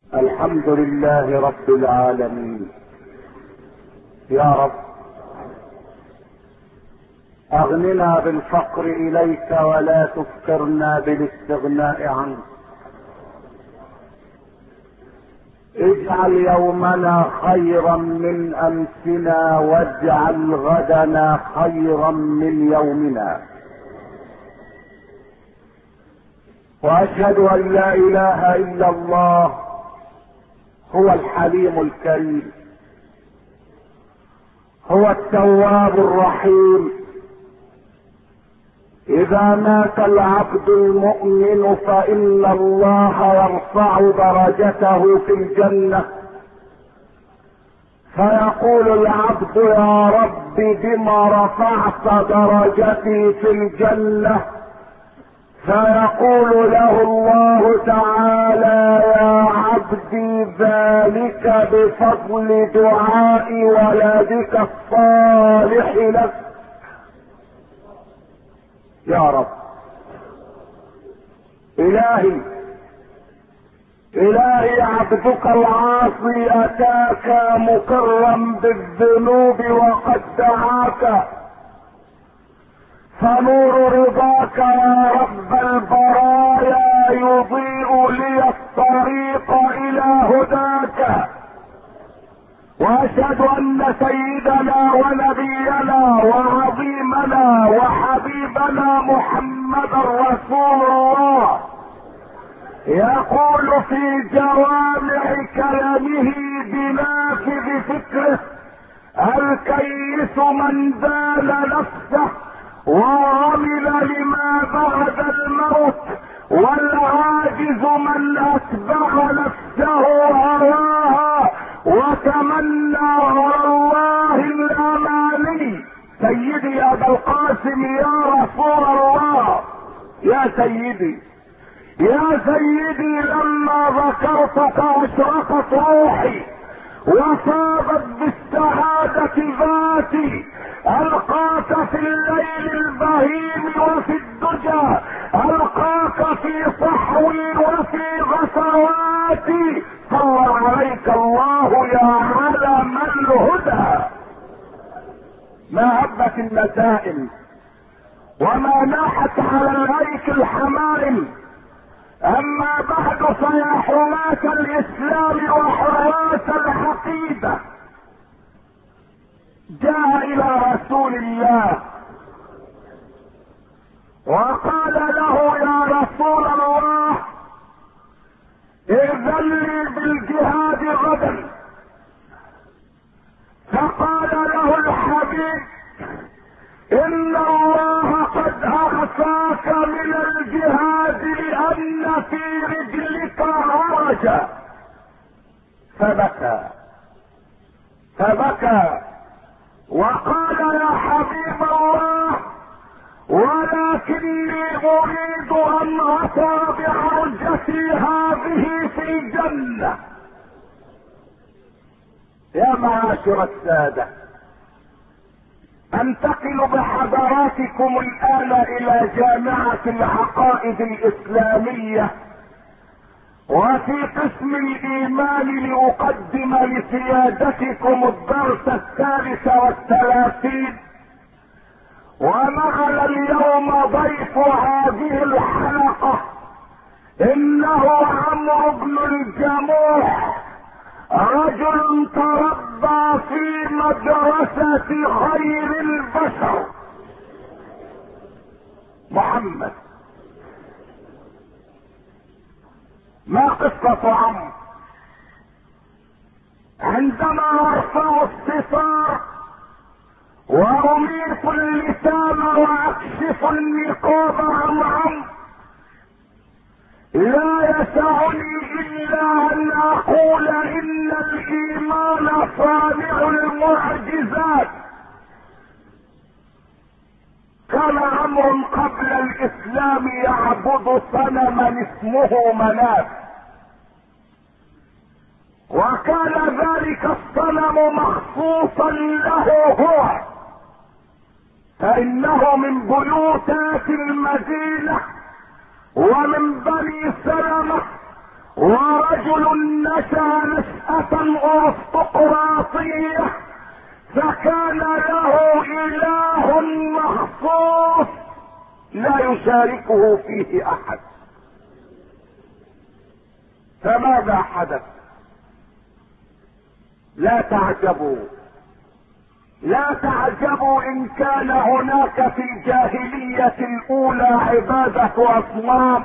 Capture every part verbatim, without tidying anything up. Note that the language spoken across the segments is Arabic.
الحمد لله رب العالمين. يا رب اغننا بالفقر اليك ولا تفقرنا بالاستغناء عنك. اجعل يومنا خيرا من امسنا واجعل غدنا خيرا من يومنا. واشهد ان لا اله الا الله هو الحليم الكريم، هو التواب الرحيم. اذا مات العبد المؤمن فان الله يرفع درجته في الجنة، فيقول العبد يا رب بما رفعت درجتي في الجنة؟ فيقول له الله تعالى يا عبدي ذلك بفضل دعاء ولدك الصالح لك. يا رب الهي الهي عبدك العاصي اتاك مقرا بالذنوب وقد دعاك، فنور رضاك يا رب البرايا يضيء لي الطريق الى هداك. واشهد ان سيدنا ونبينا وعظيمنا وحبيبنا محمدا رسول الله يقول في جوامع كلامه بنافذ فكره: الكيس من زال نفسه وعمل لما بعد الموت، والعاجز من اتبع نفسه هواها وتمنى على الله الاماني. سيدي يا ابا القاسم يا رسول الله، يا سيدي يا سيدي، لما ذكرتك اشرقت روحي وصابت بالسعادة ذاتي. القاك في الليل البهيم وفي الدجى، القاك في صحوي وفي غسواتي. صلى عليك الله يا علم الهدى. ما هبت النسائم وما ناحت على الايك الحمائم. اما بعد فيا حراس الاسلام وحراس العقيده، جاء الى رسول الله وقال له يا رسول الله ائذن لي بالجهاد غدا. فقال له الحبيب ان الله قد اخفاك من الجهاد لان في رجلك عرجا. فبكى فبكى وقال يا حبيب الله ولكني اريد ان اطأ بعرجتي هذه في الجنة. يا معاشر السادة، انتقل بحضراتكم الان الى جامعة العقائد الاسلامية، وفي قسم الايمان لاقدم لسيادتكم الدرس الثالث والثلاثين. ومعنا اليوم ضيف هذه الحلقة انه عمرو بن الجموح، رجل تربى في مدرسة خير البشر محمد. ما قصة عمرو؟ عندما ارفع الستار واميط اللسان واكشف النقاب عن عمرو، لا يسعني الا ان اقول ان الايمان صانع المعجزات. كان عمرو قبل الاسلام يعبد صنما اسمه مناف، وكان ذلك الصنم مخصوصا له هو، فانه من بيوتات المدينة ومن بني سلمة ورجل نشأ نشأة ارستقراطية فكان له اله مخصوص لا يشاركه فيه احد. فماذا حدث؟ لا تعجبوا لا تعجبوا ان كان هناك في الجاهلية الاولى عبادة اصنام،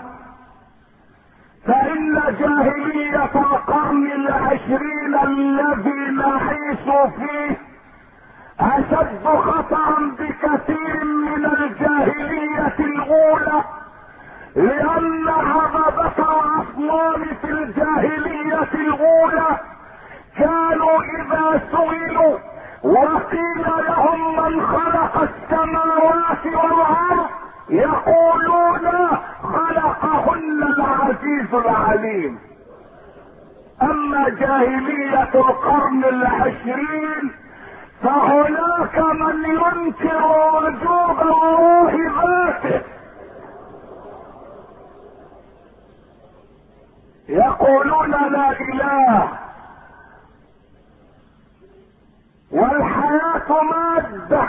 فان جاهلية القرن العشرين الذي نعيش فيه اشد خطرا بكثير من الجاهلية الاولى، لان عبادة الاصنام في الجاهلية الاولى كانوا اذا سئلوا وقيل لهم من خلق السماوات والارض يقولون خلقهن العزيز العليم. اما جاهلية القرن العشرين فهناك من ينكر وجود الله ذاته، يقولون لا اله والحياة مادة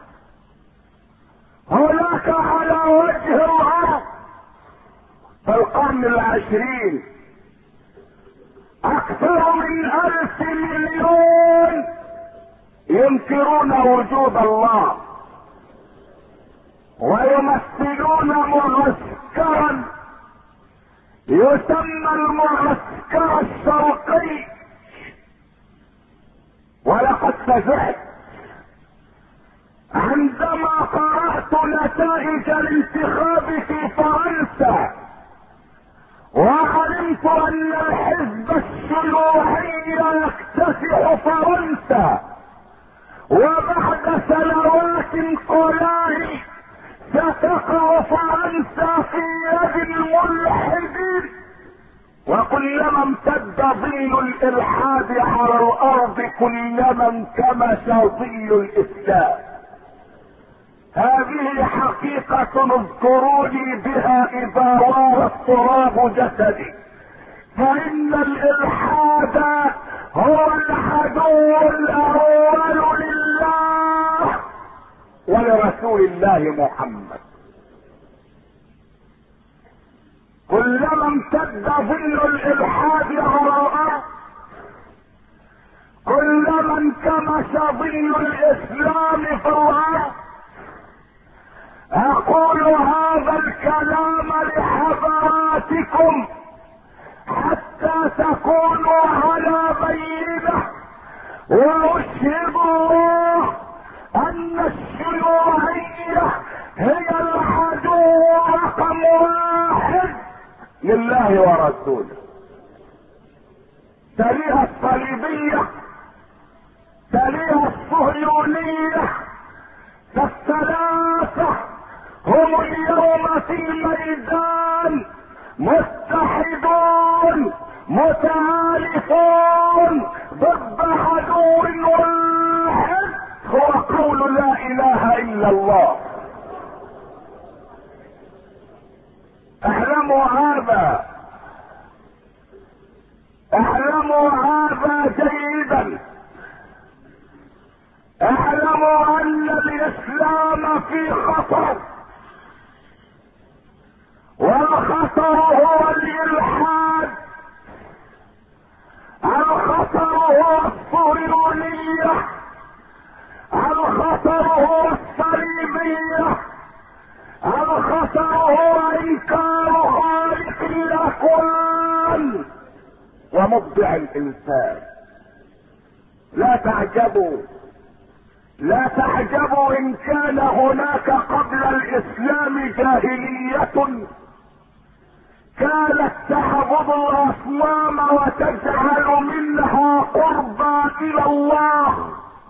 هناك على وجه الارض. في القرن العشرين اكثر من الف مليون ينكرون وجود الله، ويمثلون معسكرا يسمى المعسكر الشرقي. ولقد فزعت عندما قرأت نتائج الانتخاب في فرنسا وعلمت ان الحزب الشيوعي يكتسح فرنسا، وبعد سنوات قلائل ستقع فرنسا في يد الملحدين. وكلما امتد ظل الالحاد على الارض كلما انكمش ظل الاسلام. هذه حقيقة اذكروني بها اذا وار التراب جسدي، فان الالحاد هو العدو الاول لله ولرسول الله محمد. كلما امتد ظل الالحاد على الارض كلما انكمش ظل الاسلام في الارض. اقول هذا الكلام لحضراتكم حتى تكونوا على بينه، واشهد الله ان الشيوعية هي العدو رقم واحد لله ورسوله. تليها الصليبية، تليها الصهيونية، فالثلاثة هم اليوم في الميدان متحدون متآلفون ضد عدو واحد هو قول لا اله الا الله. اعلموا هذا، اعلموا هذا جيدا. اعلموا ان الاسلام في خطر، والخطر هو الالحاد، الخطر هو الصهيونية، الخطر هو الصليبية، الخطر هو انكار خالق الاكوان ومبدع الانسان. لا تعجبوا لا تعجبوا ان كان هناك قبل الاسلام جاهلية كانت تعبد الاصنام وتجعل منها قربا الى الله.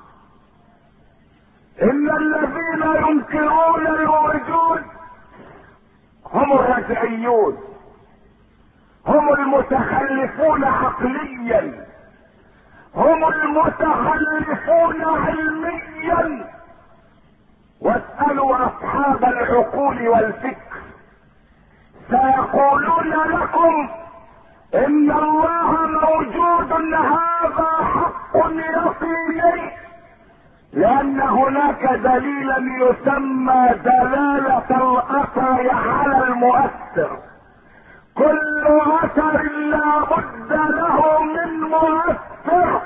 ان الذين ينكرون الوجود هم الرجعيون، هم المتخلفون عقليا، هم المتخلفون علميا. واسألوا اصحاب العقول والفكر سيقولون لكم ان الله موجود هذا حق يقيني، لان هناك دليلا يسمى دلالة الاثر على المؤثر. كل اثر لا بد له من مؤثر،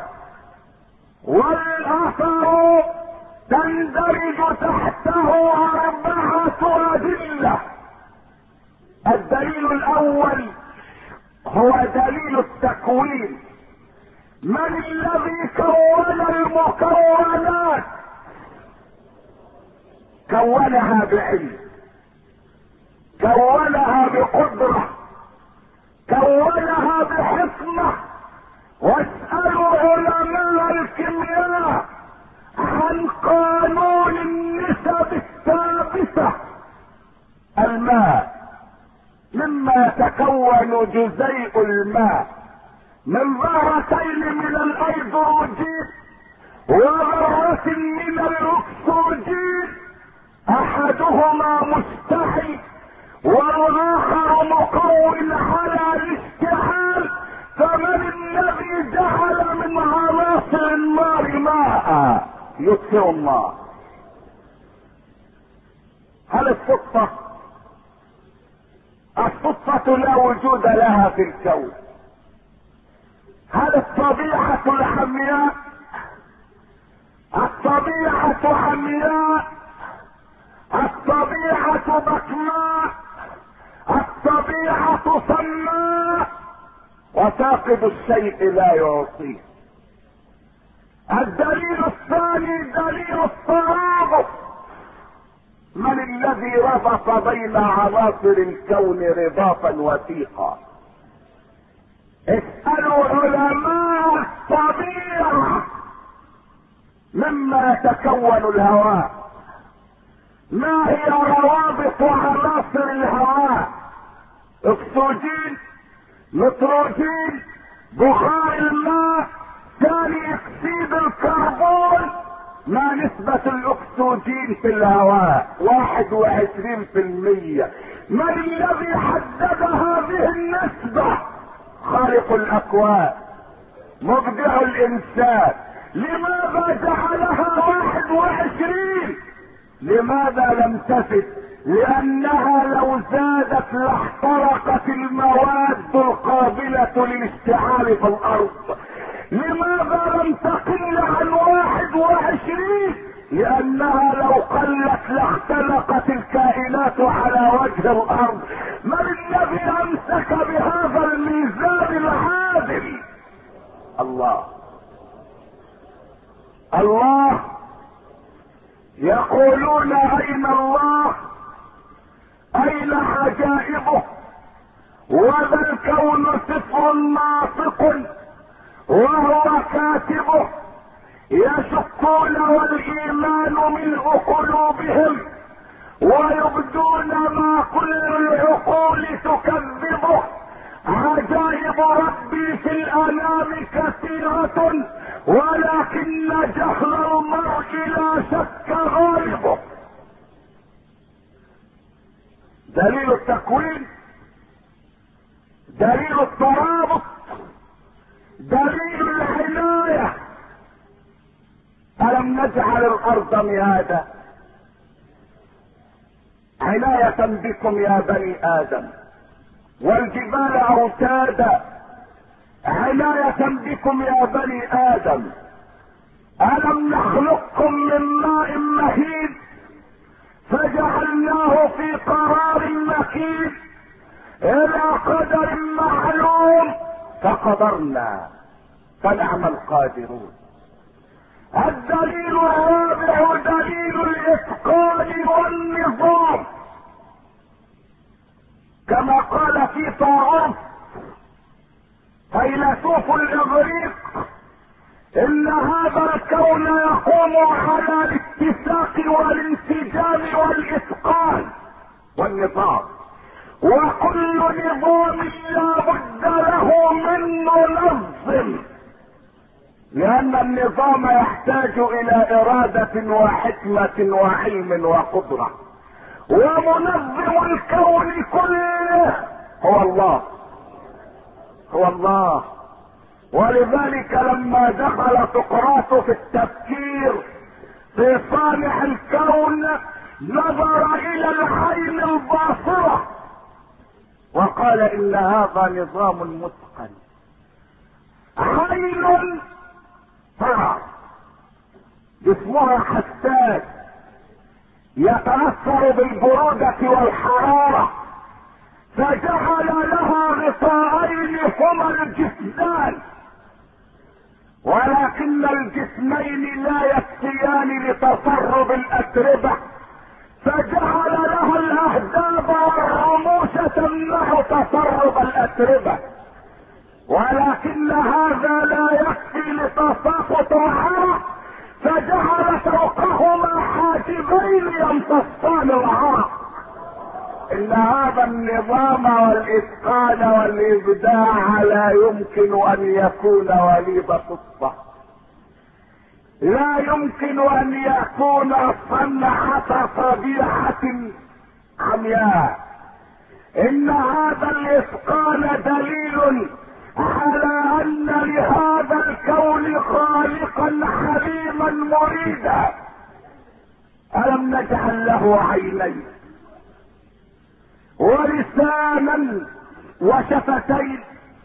والاثر تندرج تحته اربعة ادلة. الدليل الاول هو دليل التكوين. من الذي كون المكونات؟ كونها بعلم، كونها بقدرة، كونها بحكمة. واسألوا علماء الكيمياء عن قانون النسب الثابتة. الماء مما يتكون جزيء الماء من ذرتين من الايدروجين وذرة من الاكسجين، احدهما مستحي والاخر مقوم على الاشتعال. فمن الذي جعل من عناصر النار ماء يطفئ النار؟ هل الصدفة؟ الصدفة لا وجود لها في الكون. هل الطبيعة الحمياء؟ الطبيعة حمياء، الطبيعة بكماء، الطبيعة صماء، وفاقد الشيء لا يعطيه. الدليل الثاني دليل الترابط. من الذي ربط بين عناصر الكون رباطا وثيقا؟ اسألوا علماء الطبيعة. مما يتكون الهواء؟ ما هي روابط عناصر الهواء؟ اكسجين، نيتروجين، بخار الماء، ثاني اكسيد الكربون. ما نسبة الاكسجين في الهواء؟ واحد وعشرين في المية. من الذي حدد هذه النسبة؟ خالق الاكوان، مبدع الانسان. لماذا جعلها واحد وعشرين؟ لماذا لم تزد؟ لانها لو زادت لاحترقت المواد القابلة للاشتعال في الارض. لماذا لم تقل عن واحد وعشرين؟ لانها لو قلت لاختلقت الكائنات على وجه الارض. من الذي امسك بهذا الميزان العادل؟ الله. الله. يقولون اين الله؟ اين عجائبه؟ وذا الكون سفر ناطق وهو كاتبه. يشكون والايمان ملء قلوبهم ويبدون ما كل العقول تكذبه. عجائب ربي في الانام كثيرة ولكن جهل المرء لا شك غالبه. دليل التكوين، دليل الترابط، دليل العناية. ألم نجعل الأرض مهادا؟ عناية بكم يا بني آدم، والجبال أوتادا عناية بكم يا بني آدم. ألم نخلقكم من ماء مهين فجعلناه في قرار مكين إلى قدر معلوم فقدرنا فنعم القادرون. الدليل الرابع دليل الإتقان والنظام. كما قال في طاعون فيلسوف الإغريق إن هذا الكون يقوم على الاتساق والانسجام والإتقان والنظام، وكل نظام لا بد له من منظم، لأن النظام يحتاج إلى إرادة وحكمة وعلم وقدرة. ومنظم الكون كله هو الله. هو الله. ولذلك لما دخل سقراط في التفكير في صانع الكون نظر الى العين الباصرة وقال ان هذا نظام متقن. عين ترى جسمها حساس يتأثر بالبرودة والحرارة، فجعل لها غطاءين هما الجسمان، ولكن الجسمين لا يكفيان لتصرف الأتربة، فجعل لها الأهداب والرموش تمنع تصرف الأتربة، ولكن هذا لا يكفي لتساقط العرق، فجعل فوقهما حاجبين يمتصان العرق. ان هذا النظام والاتقان والابداع لا يمكن ان يكون وليد صدفة، لا يمكن ان يكون صنعة طبيعة عمياء. ان هذا الاتقان دليل على ان لهذا الكون خالقا حليما مريدا. الم نجعل له عينين ولسانا وشفتين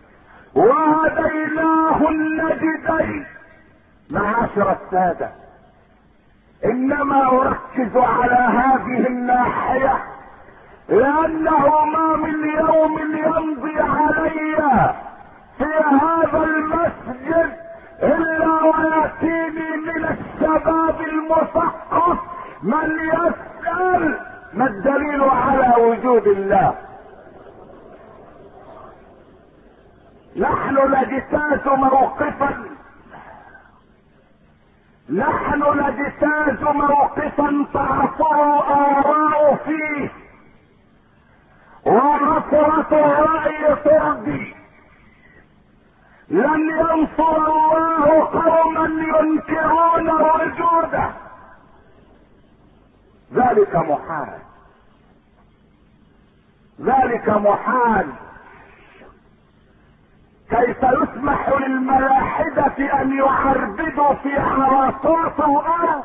وهديناه النجدين. معاشر السادة، انما اركز على هذه الناحية لانه ما من يوم يمضي علي في هذا المسجد الا وياتيني من الشباب المثقف من يسأل ما الدليل على وجود الله. نحن نجتاز موقفا نحن نجتاز موقفا تعصر آراء فيه ونصرة الرأي ترضي. لن ينصر الله قوما ينكرون وجوده، ذلك محال، ذلك محال. كيف يسمح للملاحدة ان يعربدوا في حراسات الارض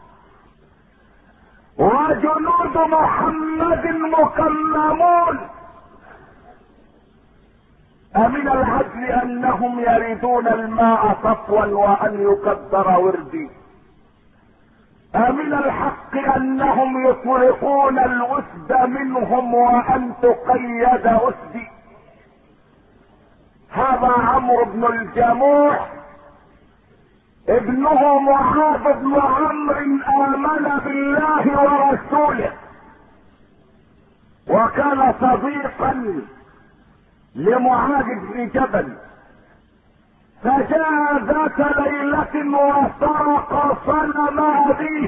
وجنود محمد مكممون؟ أمن العدل انهم يريدون الماء صفوا وان يقدر وردي؟ أمن الحق انهم يطلقون الوسد منهم وان تقيد اسدي؟ هذا عمرو بن الجموح ابنه معاذ بن عمرو آمن بالله ورسوله وكان صديقا لمعاذ بن جبل، فجاء ذات ليلة وسرق صنم أبيه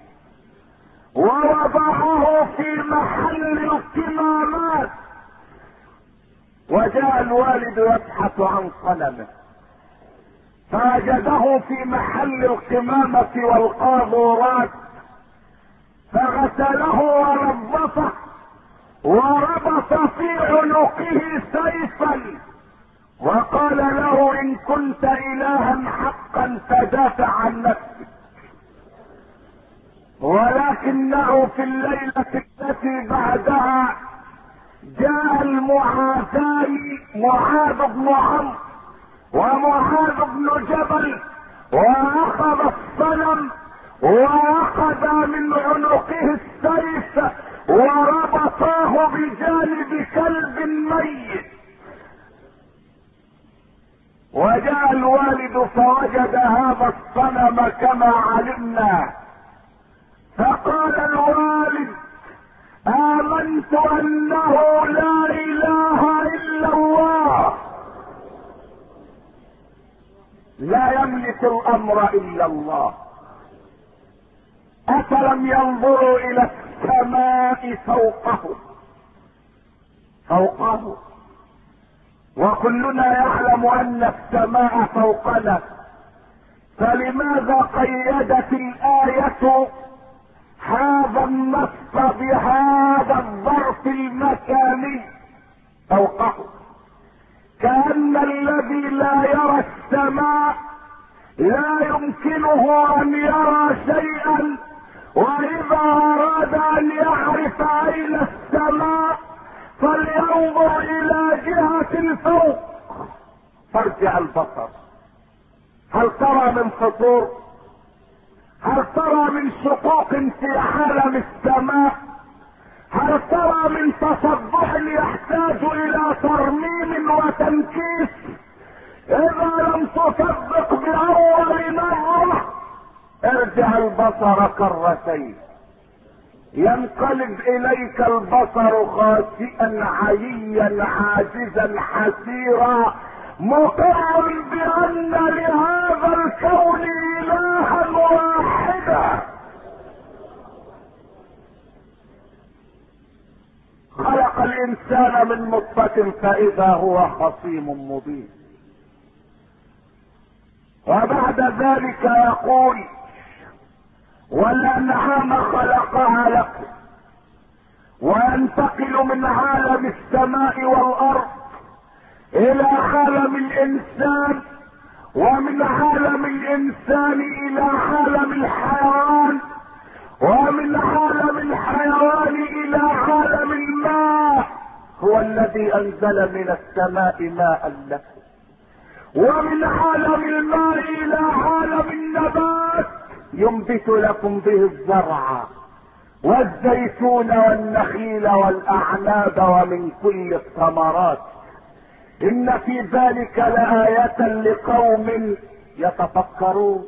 ووضعه في محل القمامات، وجاء الوالد يبحث عن صنمه فوجده في محل القمامة والقاذورات، فغسله ونظفه وربط في عنقه سيفا وقال له ان كنت الها حقا فدافع عن نفسك. ولكنه في الليلة التي بعدها جاء المعاذان معاذ بن عمرو ومعاذ بن جبل واخذ الصنم واخذ من عنقه السيف وربطاه بجانب كلب ميت. وجاء الوالد فوجد هذا الصنم كما علمنا، فقال الوالد آمنت أنه لا إله إلا الله، لا يملك الأمر إلا الله. أفلم ينظروا إلى السماء فوقه فوقه وكلنا يعلم أن السماء فوقنا، فلماذا قيدت الآية هذا النص بهذا الظرف المكاني فوقه؟ كأن الذي لا يرى السماء لا يمكنه ان يرى شيئا، واذا اراد ان يعرف اين السماء فلينظر الى جهة الفوق. فارجع البصر، هل ترى من فطور؟ هل ترى من شقوق في عالم السماء؟ هل ترى من تصبح يحتاج الى ترميم وتنكيس؟ اذا لم تصدق باول مرة ارجع البصر كرتين، ينقلب اليك البصر خاسئا عيا عاجزا حسيرا، مقر بان لهذا الكون الها واحدا. خلق الانسان من نطفة فاذا هو خصيم مبين. وبعد ذلك يقول والانعام خلقها لكم، وينتقل من عالم السماء والارض الى عالم الانسان، ومن عالم الانسان الى عالم الحيوان، ومن عالم الحيوان الى عالم الماء. هو الذي انزل من السماء ماء لكم، ومن عالم الماء الى عالم النبات ينبت لكم به الزرع والزيتون والنخيل والاعناب ومن كل الثمرات. ان في ذلك لآية لقوم يتفكرون.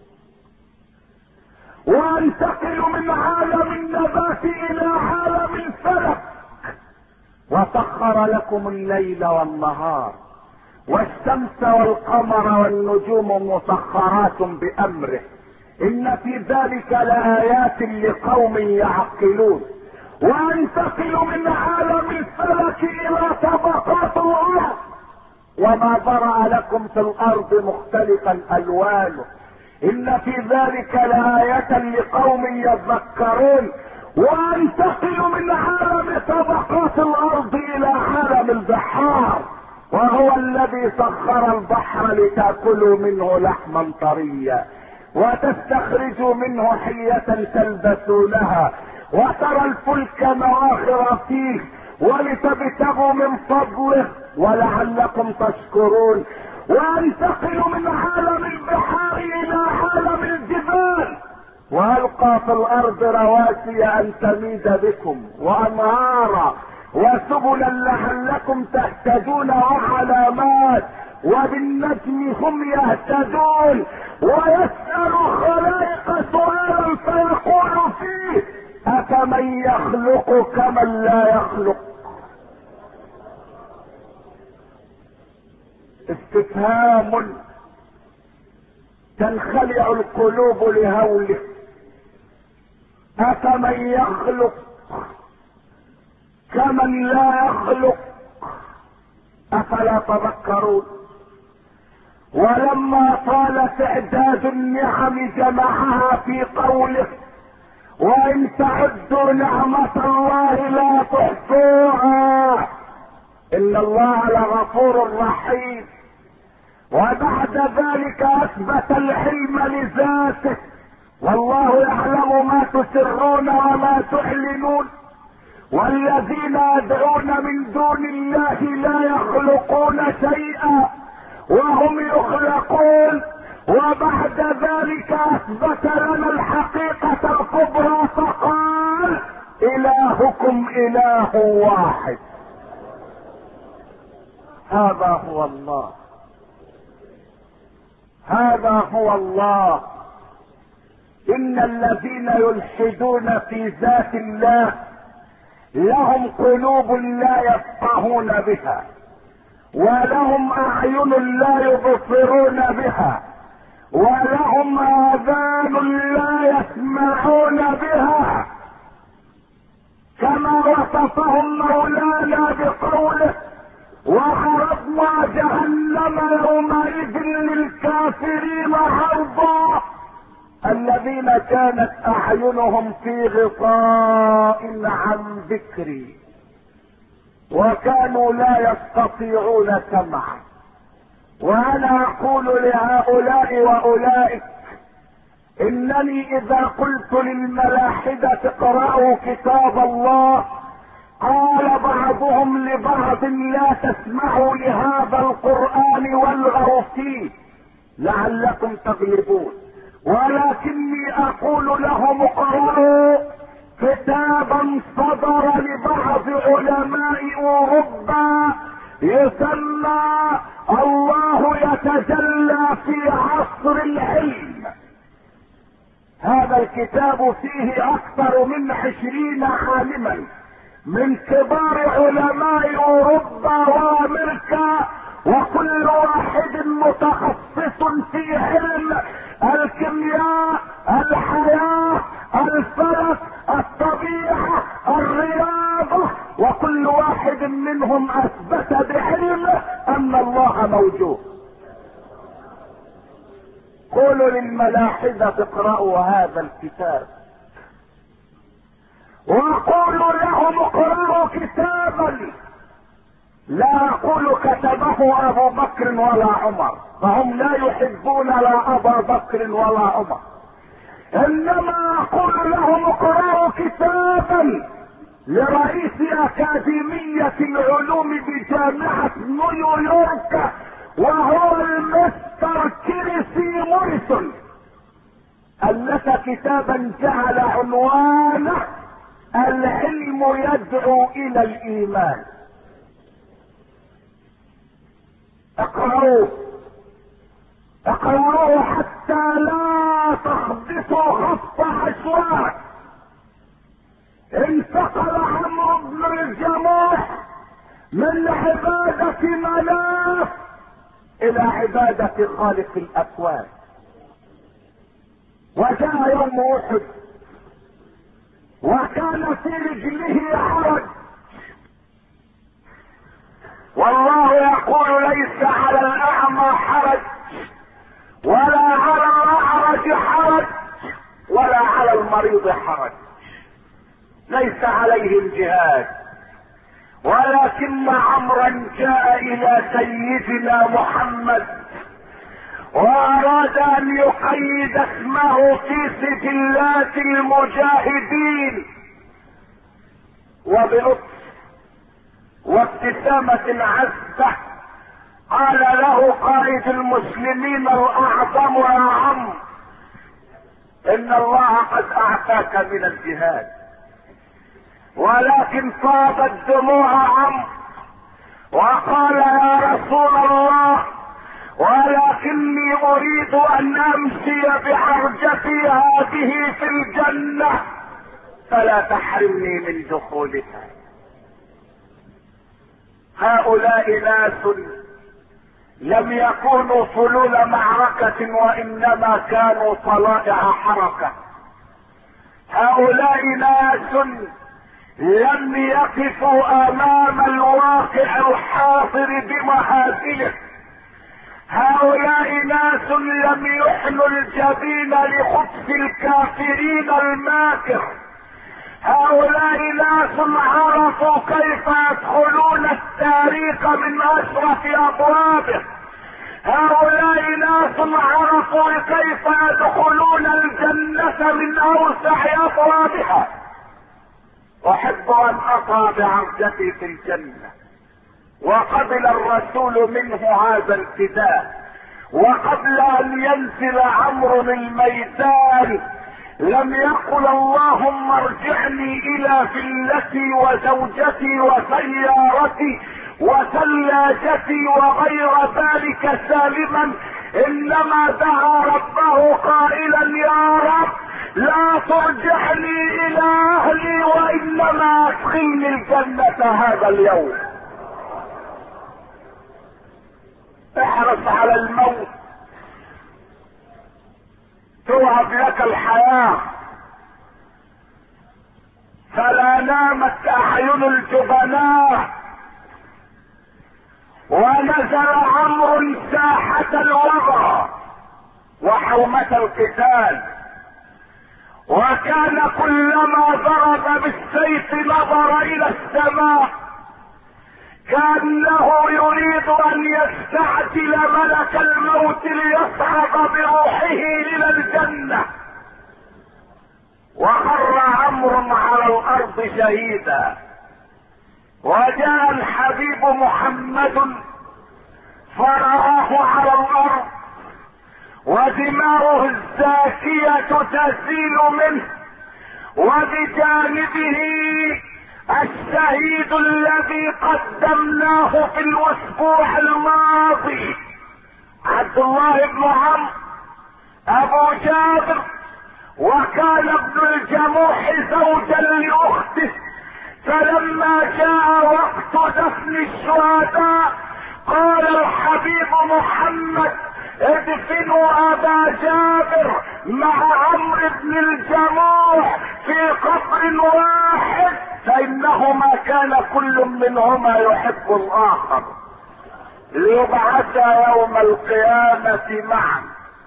وانتقل من عالم النبات الى عالم الفلك، وسخر لكم الليل والنهار والشمس والقمر والنجوم مسخرات بامره. ان في ذلك لآيات لقوم يعقلون. وانتقل من عالم الفلك الى طبقات الارض، وما ذرأ لكم في الارض مختلفا الوانه. ان في ذلك لآية لقوم يذكرون. وانتقل من عالم طبقات الارض الى عالم البحار، وهو الذي سخر البحر لتأكلوا منه لحما طريا وتستخرجوا منه حية تلبسونها، وترى الفلك مواخر فيه ولتبتغوا من فضله ولعلكم تشكرون. وانتقل من عالم البحار الى عالم الجبال، والقى في الارض رواسي ان تميد بكم وانهارا وسبلا لعلكم تهتدون وعلامات، وبالنجم هم يهتدون. ويسأل خلائق سؤالا فيقول فيه أفمن يخلق كمن لا يخلق. استفهام تنخلع القلوب لهوله. أفمن يخلق كمن لا يخلق، أفلا تذكرون؟ ولما طال تعداد النعم جمعها في قوله وإن تعدوا نعمة الله لا تحصوها إن الله لغفور رحيم. وبعد ذلك أثبت الحلم لذاته، والله يعلم ما تسرون وما تعلنون. والذين يدعون من دون الله لا يخلقون شيئا وهم يخلقون. وبعد ذلك اثبت لنا الحقيقة الكبرى فقال الهكم اله واحد. هذا هو الله، هذا هو الله. ان الذين يلحدون في ذات الله لهم قلوب لا يفقهون بها، ولهم اعين لا يبصرون بها، ولهم اذان لا يسمعون بها، كما وصفهم مولانا بقوله وعرضنا جهنم يومئذ للكافرين عرضا. الذين كانت اعينهم في غطاء عن ذكري وكانوا لا يستطيعون سمعا. وانا اقول لهؤلاء واولئك انني اذا قلت للملاحدة اقرأوا كتاب الله، قال بعضهم لبعض لا تسمعوا لهذا القرآن والغوا فيه لعلكم تغلبون، ولكني اقول لهم اقرأوا كتابا صدر لبعض علماء اوروبا يسمى الله يتجلى في عصر العلم. هذا الكتاب فيه اكثر من عشرين عالما من كبار علماء اوروبا وامريكا، وكل واحد متخصص في علم الكيمياء، الحياة، الفلك، الطبيعة، الرياضة، وكل واحد منهم اثبت بعلمه ان الله موجود. قولوا للملاحدة اقرأوا هذا الكتاب، وقولوا لهم اقرأوا كتابا لا اقول كتبه ابو بكر ولا عمر، فهم لا يحبون لا ابا بكر ولا عمر، انما اقول لهم اقرأوا كتابا لرئيس اكاديمية العلوم بجامعة نيويورك، وهو المستر كريسي موريسون، الف كتابا جعل عنوانه العلم يدعو الى الايمان. اقرأوه اقرأوه حتى لا تخبطوا خط عشواء. انتقل عمرو بن الجموح من عبادة مناف الى عبادة خالق الاكوان، وجاء يوم احد وكان في رجله حرج، والله يقول ليس على الاعمى حرج ولا على الاعرج حرج ولا على المريض حرج، ليس عليهم جهاد، ولكن عمرا جاء الى سيدنا محمد واراد ان يقيد اسمه في سجلات المجاهدين، وبلطف وابتسامة عذبة قال له قائد المسلمين الاعظم يا عم ان الله قد اعطاك من الجهاد، ولكن فاضت دموع عم وقال يا رسول الله ولكني اريد ان امشي بعرجتي هذه في الجنة فلا تحرمني من دخولها. هؤلاء ناس لم يكونوا فلول معركة وانما كانوا طلائع حركة. هؤلاء ناس لم يقفوا امام الواقع الحاضر بمهازله. هؤلاء ناس لم يحنوا الجبين لخبث الكافرين الماكر. هؤلاء ناس عرفوا كيف يدخلون التاريخ من اشرف ابوابه. هؤلاء ناس عرفوا كيف يدخلون الجنة من اوسع ابوابها. احب ان اقع بعرجتي في الجنة، وقبل الرسول منه هذا الفداء، وقبل ان ينزل عمرو الميدان لم يقل اللهم ارجعني الى فلتي وزوجتي وسيارتي وثلاجتي وغير ذلك سالما، انما دعا ربه قائلا يا رب لا ترجعني الى اهلي وانما ادخلني الجنة هذا اليوم. احرص على الموت توهب لك الحياة، فلا نامت اعين الجبناء. ونزل عمرو ساحة الوغى وحومة القتال، وكان كلما ضرب بالسيف نظر الى السماء كأنه يريد ان يستعجل ملك الموت ليصعد بروحه الى الجنة، وخر عمرو على الارض شهيدا. وجاء الحبيب محمد فرآه على الارض ودماؤه الزاكية تسيل منه، وبجانبه الشهيد الذي قدمناه في الاسبوع الماضي عبد الله بن عمرو ابو جابر، وكان ابن الجموح زوجا لاخته. فلما جاء وقت دفن الشهداء قال الحبيب محمد ادفنوا ابا جابر مع عمرو بن الجموح في قبر واحد، فانهما كان كل منهما يحب الاخر، ليبعثا يوم القيامة معا.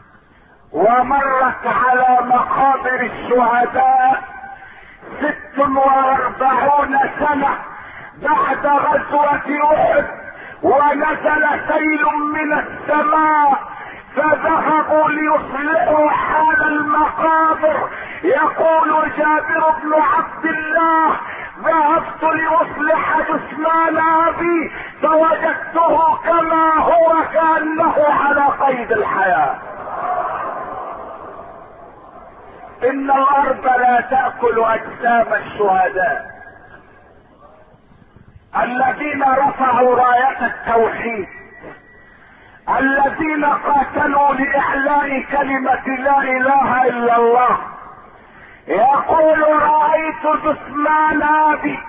ومرت على مقابر الشهداء ست واربعون سنة بعد غزوة احد، ونزل سيل من السماء فذهبوا ليصلحوا حال المقابر. يقول جابر بن عبد الله ذهبت لأصلح جثمان أبي فوجدته كما هو كأنه على قيد الحياة. إن الأرض لا تأكل أجسام الشهداء الذين رفعوا راية التوحيد، الذين قاتلوا لإعلاء كلمة لا إله إلا الله. يقول رأيت جثمان أبي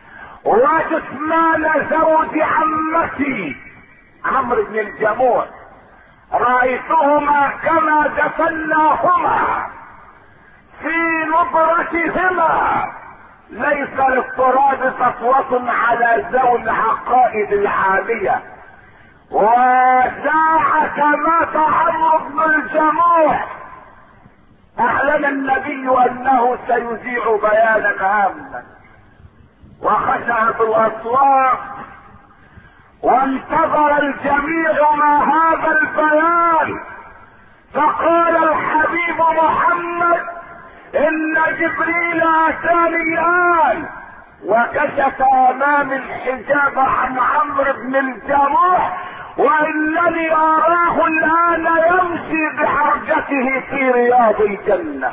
وجثمان زوج عمتي عمرو بن الجموح، رأيتهما كما دفناهما في نظرتهما. ليس للتراب سطوة على ذوي العقائد العالية. وساعة مات عمرو بن الجموح اعلن النبي انه سيذيع بيانا هاما، وخشعت الاصوات وانتظر الجميع ما هذا البيان. فقال الحبيب محمد ان جبريل اتاني الان وكشف امام الحجاب عن عمرو بن الجموح، وانني اراه الان يمشي بحرجته في رياض الجنة.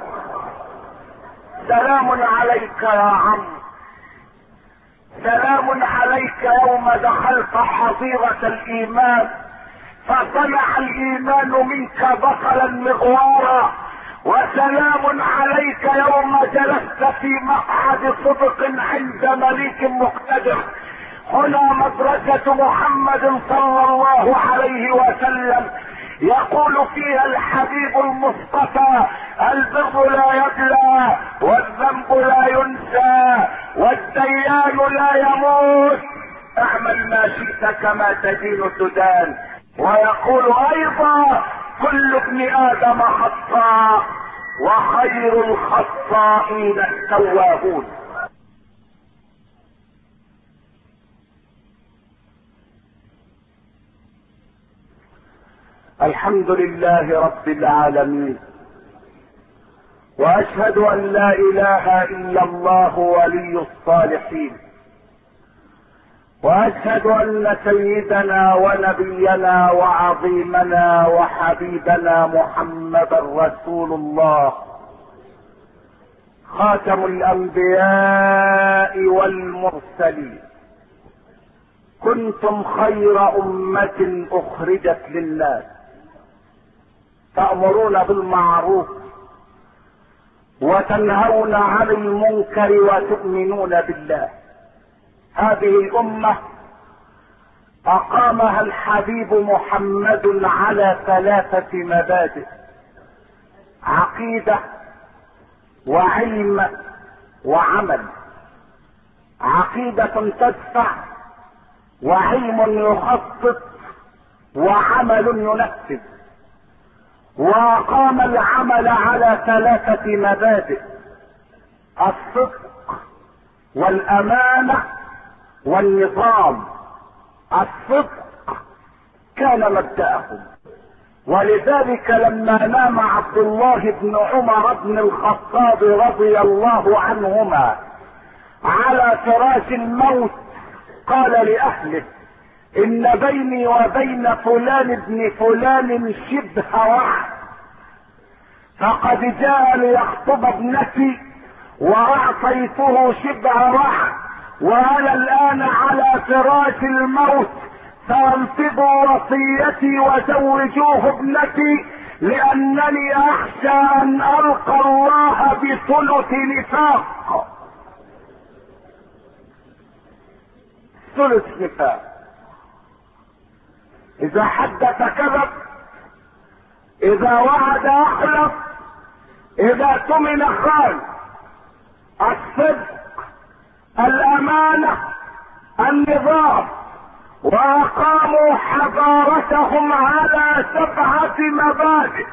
سلام عليك يا عمرو، سلام عليك يوم دخلت حظيرة الايمان فصنع الايمان منك بطلا مغوارا، وسلام عليك يوم جلست في مقعد صدق عند مليك مقتدر. هنا مدرسة محمد صلى الله عليه وسلم يقول فيها الحبيب المصطفى البر لا يبلى والذنب لا ينسى والديان لا يموت، اعمل ما شئت كما تدين تدان. ويقول ايضا كل ابن ادم خطاء وخير الخطائين التوابون. الحمد لله رب العالمين، واشهد ان لا اله الا الله ولي الصالحين، واشهد ان سيدنا ونبينا وعظيمنا وحبيبنا محمدا رسول الله خاتم الانبياء والمرسلين. كنتم خير امة اخرجت للناس تأمرون بالمعروف وتنهون عن المنكر وتؤمنون بالله. هذه الامة اقامها الحبيب محمد على ثلاثة مبادئ: عقيدة وعلم وعمل. عقيدة تدفع، وعلم يخطط، وعمل ينفذ. وقام العمل على ثلاثة مبادئ: الصدق والامانة والنظام. الصدق كان مبدأهم. ولذلك لما نام عبد الله بن عمر بن الخطاب رضي الله عنهما على فراش الموت قال لأهله إن بيني وبين فلان ابن فلان شبه وعد، فقد جاء ليخطب ابنتي وأعطيته شبه وعد، وأنا الآن على فراش الموت، فانفذوا وصيتي وزوجوه ابنتي، لأنني أخشى أن ألقى الله بثلث نفاق. ثلث نفاق. إذا حدث كذب، إذا وعد أخلف، إذا تمن خان. الصدق، الأمانة، النظام. وأقاموا حضارتهم على سبعة مبادئ.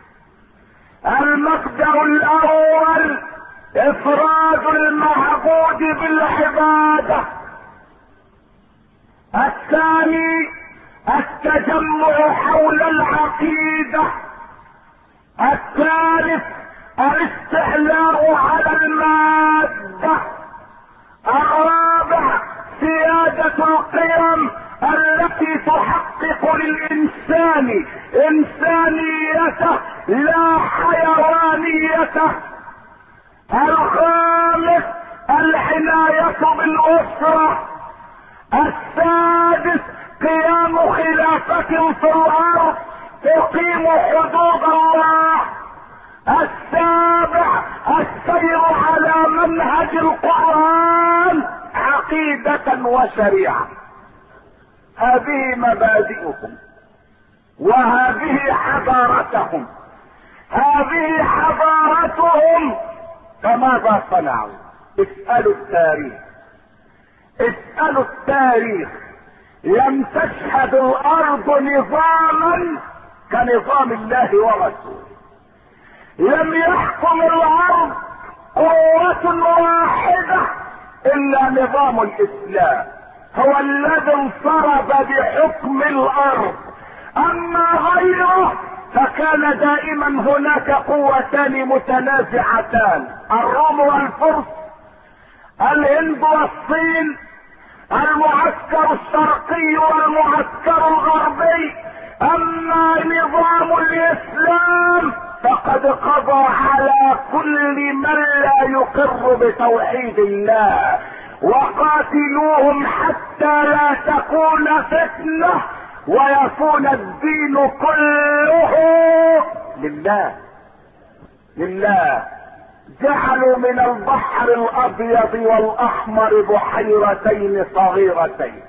المبدأ الأول إفراد المعبود بالعبادة. الثاني التجمع حول العقيدة. الثالث الاستعلاء على المادة. الرابع سيادة القيم التي تحقق للإنسان إنسانيته لا حيوانيته. الخامس العناية بالأسرة. السادس قيام خلافة في الأرض تقيم حدود الله. السابع السير على منهج القرآن عقيدة وشريعة. هذه مبادئهم وهذه حضارتهم. هذه حضارتهم. فماذا صنعوا؟ اسألوا التاريخ. اسألوا التاريخ. لم تشهد الأرض نظاما كنظام الله ورسوله. لم يحكم الأرض قوة واحدة إلا نظام الإسلام، هو الذي انفرد بحكم الأرض. أما غيره فكان دائما هناك قوتان متنازعتان، الروم والفرس، الهند والصين، المعسكر الشرقي والمعسكر الغربي. أما نظام الإسلام فقد قضى على كل من لا يقر بتوحيد الله. وقاتلوهم حتى لا تكون فتنة ويكون الدين كله لله. لله. جعلوا من البحر الأبيض والأحمر بحيرتين صغيرتين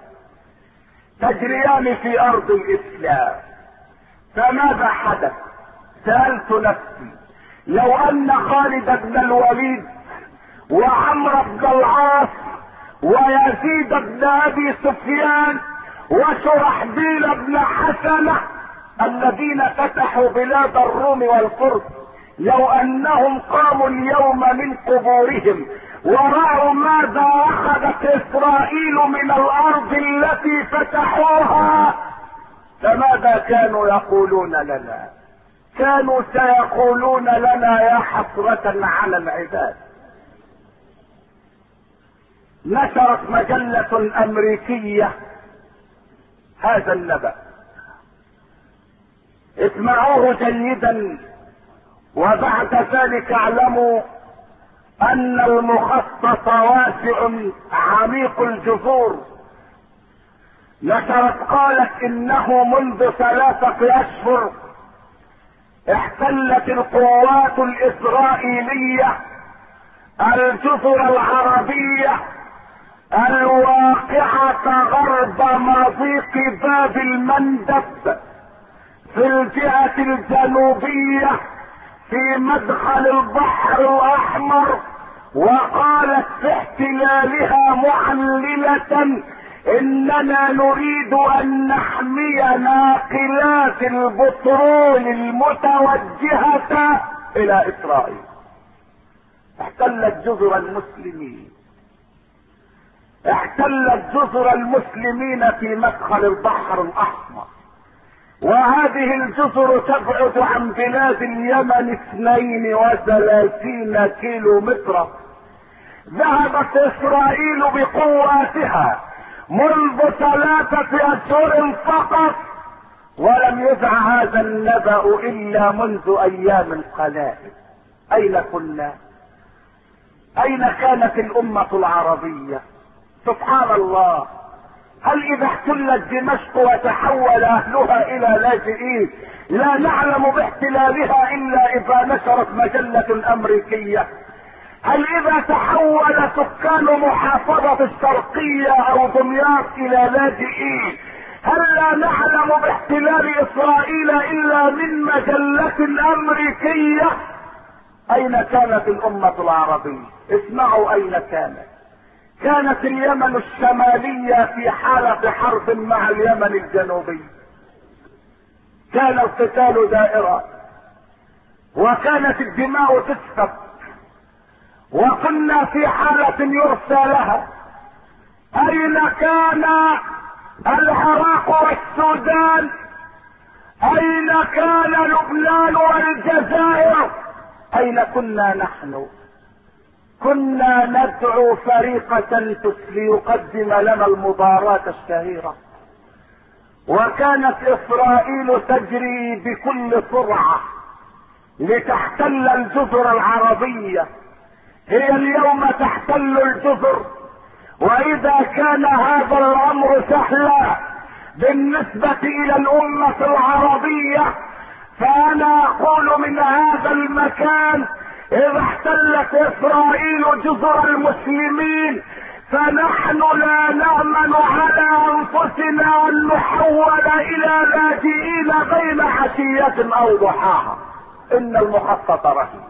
تجريان في أرض الإسلام. فماذا حدث؟ سألت نفسي لو أن خالد بن الوليد وعمرو بن العاص ويزيد بن أبي سفيان وشرحبيل بن حسنة الذين فتحوا بلاد الروم والفرس، لو أنهم قاموا اليوم من قبورهم ورأوا ماذا أخذت إسرائيل من الأرض التي فتحوها، فماذا كانوا يقولون لنا؟ كانوا سيقولون لنا يا حسرة على العباد. نشرت مجلة أمريكية هذا النبأ، اسمعوه جيدا، وبعد ذلك اعلموا ان المخطط واسع عميق الجذور. نشرت قالت انه منذ ثلاثة اشهر احتلت القوات الاسرائيلية الجزر العربية الواقعة غرب مضيق باب المندب في الجهة الجنوبية في مدخل البحر الاحمر. وقالت في احتلالها معللة اننا نريد ان نحمي ناقلات البترول المتوجهة الى اسرائيل. احتلت جزر المسلمين. احتلت جزر المسلمين في مدخل البحر الاحمر، وهذه الجزر تبعد عن بلاد اليمن اثنين وثلاثين كيلو مترا. ذهبت اسرائيل بقواتها منذ ثلاثة اشهر فقط، ولم يذع هذا النبأ الا منذ ايام قلائل. اين كنا؟ اين كانت الامة العربية؟ سبحان الله، هل اذا احتلت دمشق وتحول اهلها الى لاجئين لا نعلم باحتلالها الا اذا نشرت مجلة امريكية؟ هل اذا تحول سكان محافظة الشرقية او دمياط الى لاجئين هل لا نعلم باحتلال اسرائيل الا من مجلة امريكية؟ اين كانت الامة العربية؟ اسمعوا اين كانت. كانت اليمن الشمالية في حالة حرب مع اليمن الجنوبي، كان القتال دائرا، وكانت الدماء تسفك، وكنا في حالة يرثى لها. اين كان العراق والسودان؟ اين كان لبنان والجزائر؟ اين كنا نحن؟ كنا ندعو فريقة ليقدم لنا المباراة الشهيرة، وكانت اسرائيل تجري بكل سرعة لتحتل الجزر العربية. هي اليوم تحتل الجزر، واذا كان هذا الامر سهلا بالنسبة الى الامة العربية، فانا اقول من هذا المكان اذا احتلت اسرائيل جزر المسلمين فنحن لا نأمن على انفسنا ان نحول الى لاجئين بين عشية او ضحاها. ان المخطط رهيب،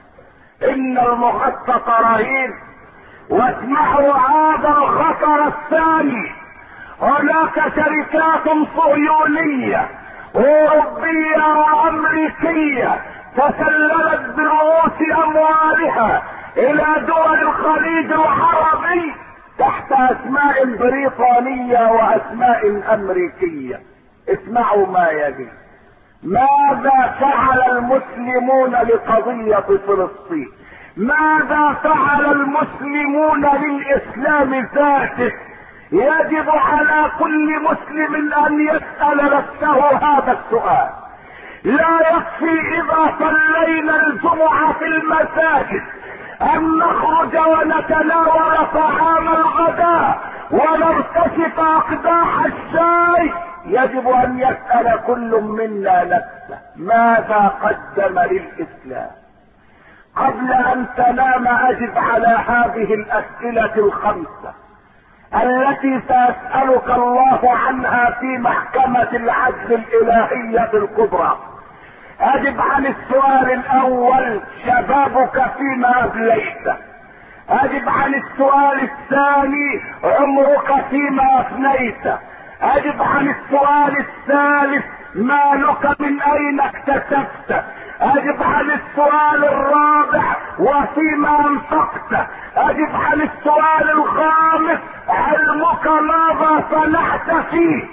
ان المخطط رهيب. واسمعوا هذا الخطر الثاني، هناك شركات صهيونية اوروبية وامريكية تسللت برؤوس اموالها الى دول الخليج العربي تحت اسماء بريطانية واسماء امريكية. اسمعوا ما يلي. ماذا فعل المسلمون لقضية فلسطين؟ ماذا فعل المسلمون للاسلام ذاته؟ يجب على كل مسلم ان يسأل نفسه هذا السؤال. لا يكفي اذا صلينا الجمعة في المساجد ان نخرج ونتناول طعام الغداء ونرتشف اقداح الشاي، يجب ان يسأل كل منا نفسه ماذا قدم للاسلام. قبل ان تنام اجب على هذه الاسئلة الخمسة التي سيسألك الله عنها في محكمة العدل الالهية الكبرى. اجب عن السؤال الاول: شبابك فيما ابليت. اجب عن السؤال الثاني: عمرك فيما افنيت. اجب عن السؤال الثالث: مالك من اين اكتسبت. اجب عن السؤال الرابع: وفيما انفقت. اجب عن السؤال الخامس: علمك ماذا صنعت فيه.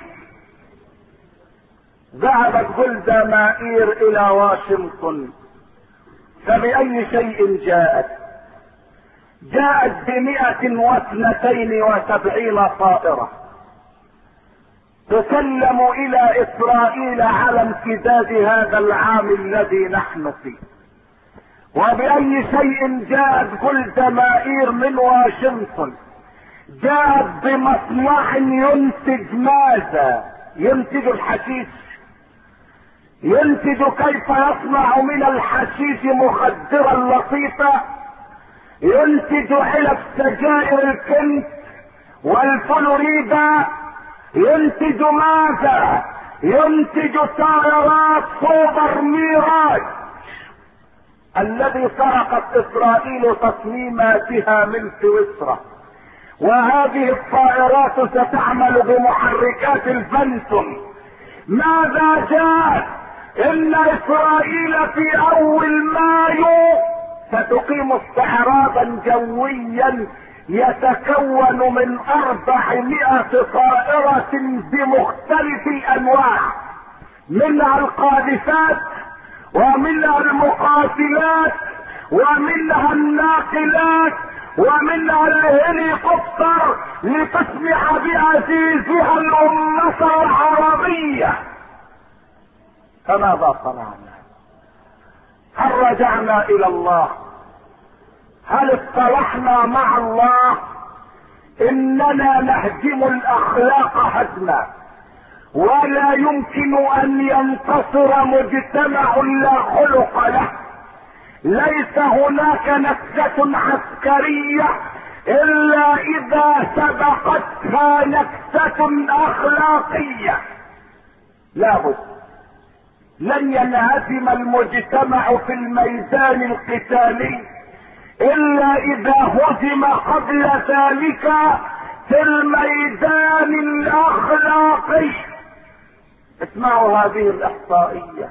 ذهبت جولدا مائير الى واشنطن، فبأي شيء جاءت؟ جاءت بمئة واثنتين وسبعين طائرة تسلم الى اسرائيل على امتداد هذا العام الذي نحن فيه. وبأي شيء جاءت جولدا مائير من واشنطن؟ جاءت بمصنع ينتج ماذا؟ ينتج الحشيش. ينتج كيف يصنع من الحشيش مخدرا لطيفا. ينتج علب سجائر الكنت والفلوريدا. ينتج ماذا؟ ينتج طائرات سوبر ميراج الذي سرقت اسرائيل تصميماتها من سويسرا. وهذه الطائرات ستعمل بمحركات الفانتوم. ماذا جاء؟ ان اسرائيل في اول مايو ستقيم استعراضا جويا يتكون من أربعمائة طائرة بمختلف الأنواع، منها القاذفات ومنها المقاتلات ومنها الناقلات ومنها الهليكوبتر، لتسمح بعزيزها الأمة العربية. فماذا صنعنا؟ هل رجعنا إلى الله؟ هل اصطلحنا مع الله؟ إننا نهدم الأخلاق هدما، ولا يمكن أن ينتصر مجتمع لا خلق له. ليس هناك نكسة عسكرية إلا إذا سبقتها نكسة أخلاقية. لابد لن ينهزم المجتمع في الميدان القتالي إلا إذا هزم قبل ذلك في الميدان الأخلاقي. اسمعوا هذه الإحصائية.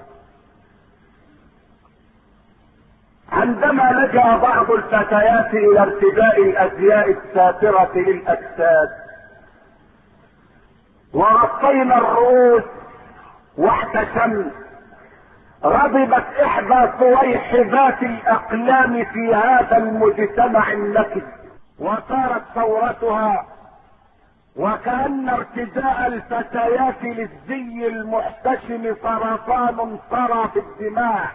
عندما لجأ بعض الفتيات إلى ارتداء الأزياء الساترة للأجساد وغطينا الرؤوس واحتشمنا، غضبت إحدى صويحبات الأقلام في هذا المجتمع النكد، وصارت ثورتها وكأن ارتداء الفتيات للزي المحتشم سرطان صرى في الدماء.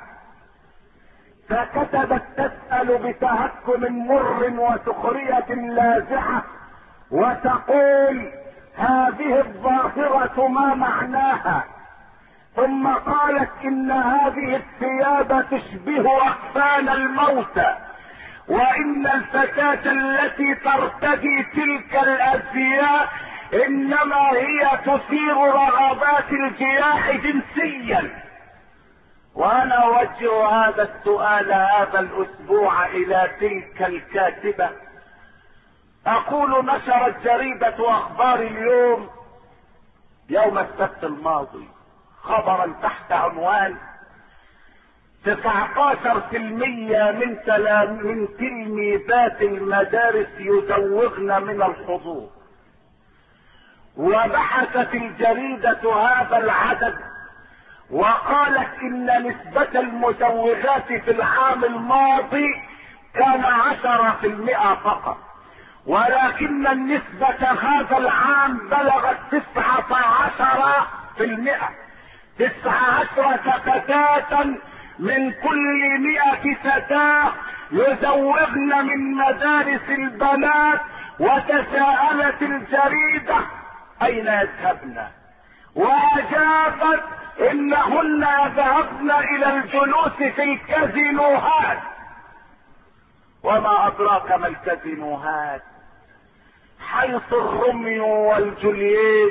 فكتبت تسأل بتهكم مر وسخرية لاذعة وتقول هذه الظاهرة ما معناها؟ ثم قالت إن هذه الثياب تشبه أكفان الموتى، وإن الفتاة التي ترتدي تلك الأزياء إنما هي تثير رغبات الجياع جنسيا. وأنا أوجه هذا السؤال هذا الأسبوع إلى تلك الكاتبة، أقول نشرت جريدة أخبار اليوم يوم السبت الماضي خبرا تحت عنوان تسعة عشر بالمئة من من تلميذات المدارس يزوغن من الحضور. وبحثت الجريدة هذا العدد وقالت ان نسبة المزوغات في العام الماضي كان عشرة بالمئة فقط، ولكن النسبة هذا العام بلغت تسعة عشر بالمئة. تسعة عشرة فتاة من كل مئة فتاة يزوغن من مدارس البنات. وتساءلت الجريدة اين يذهبن؟ واجابت انهن يذهبن الى الجلوس في الكازينوهات. وما ادراك ما الكازينوهات؟ حيث الروميو والجولييت،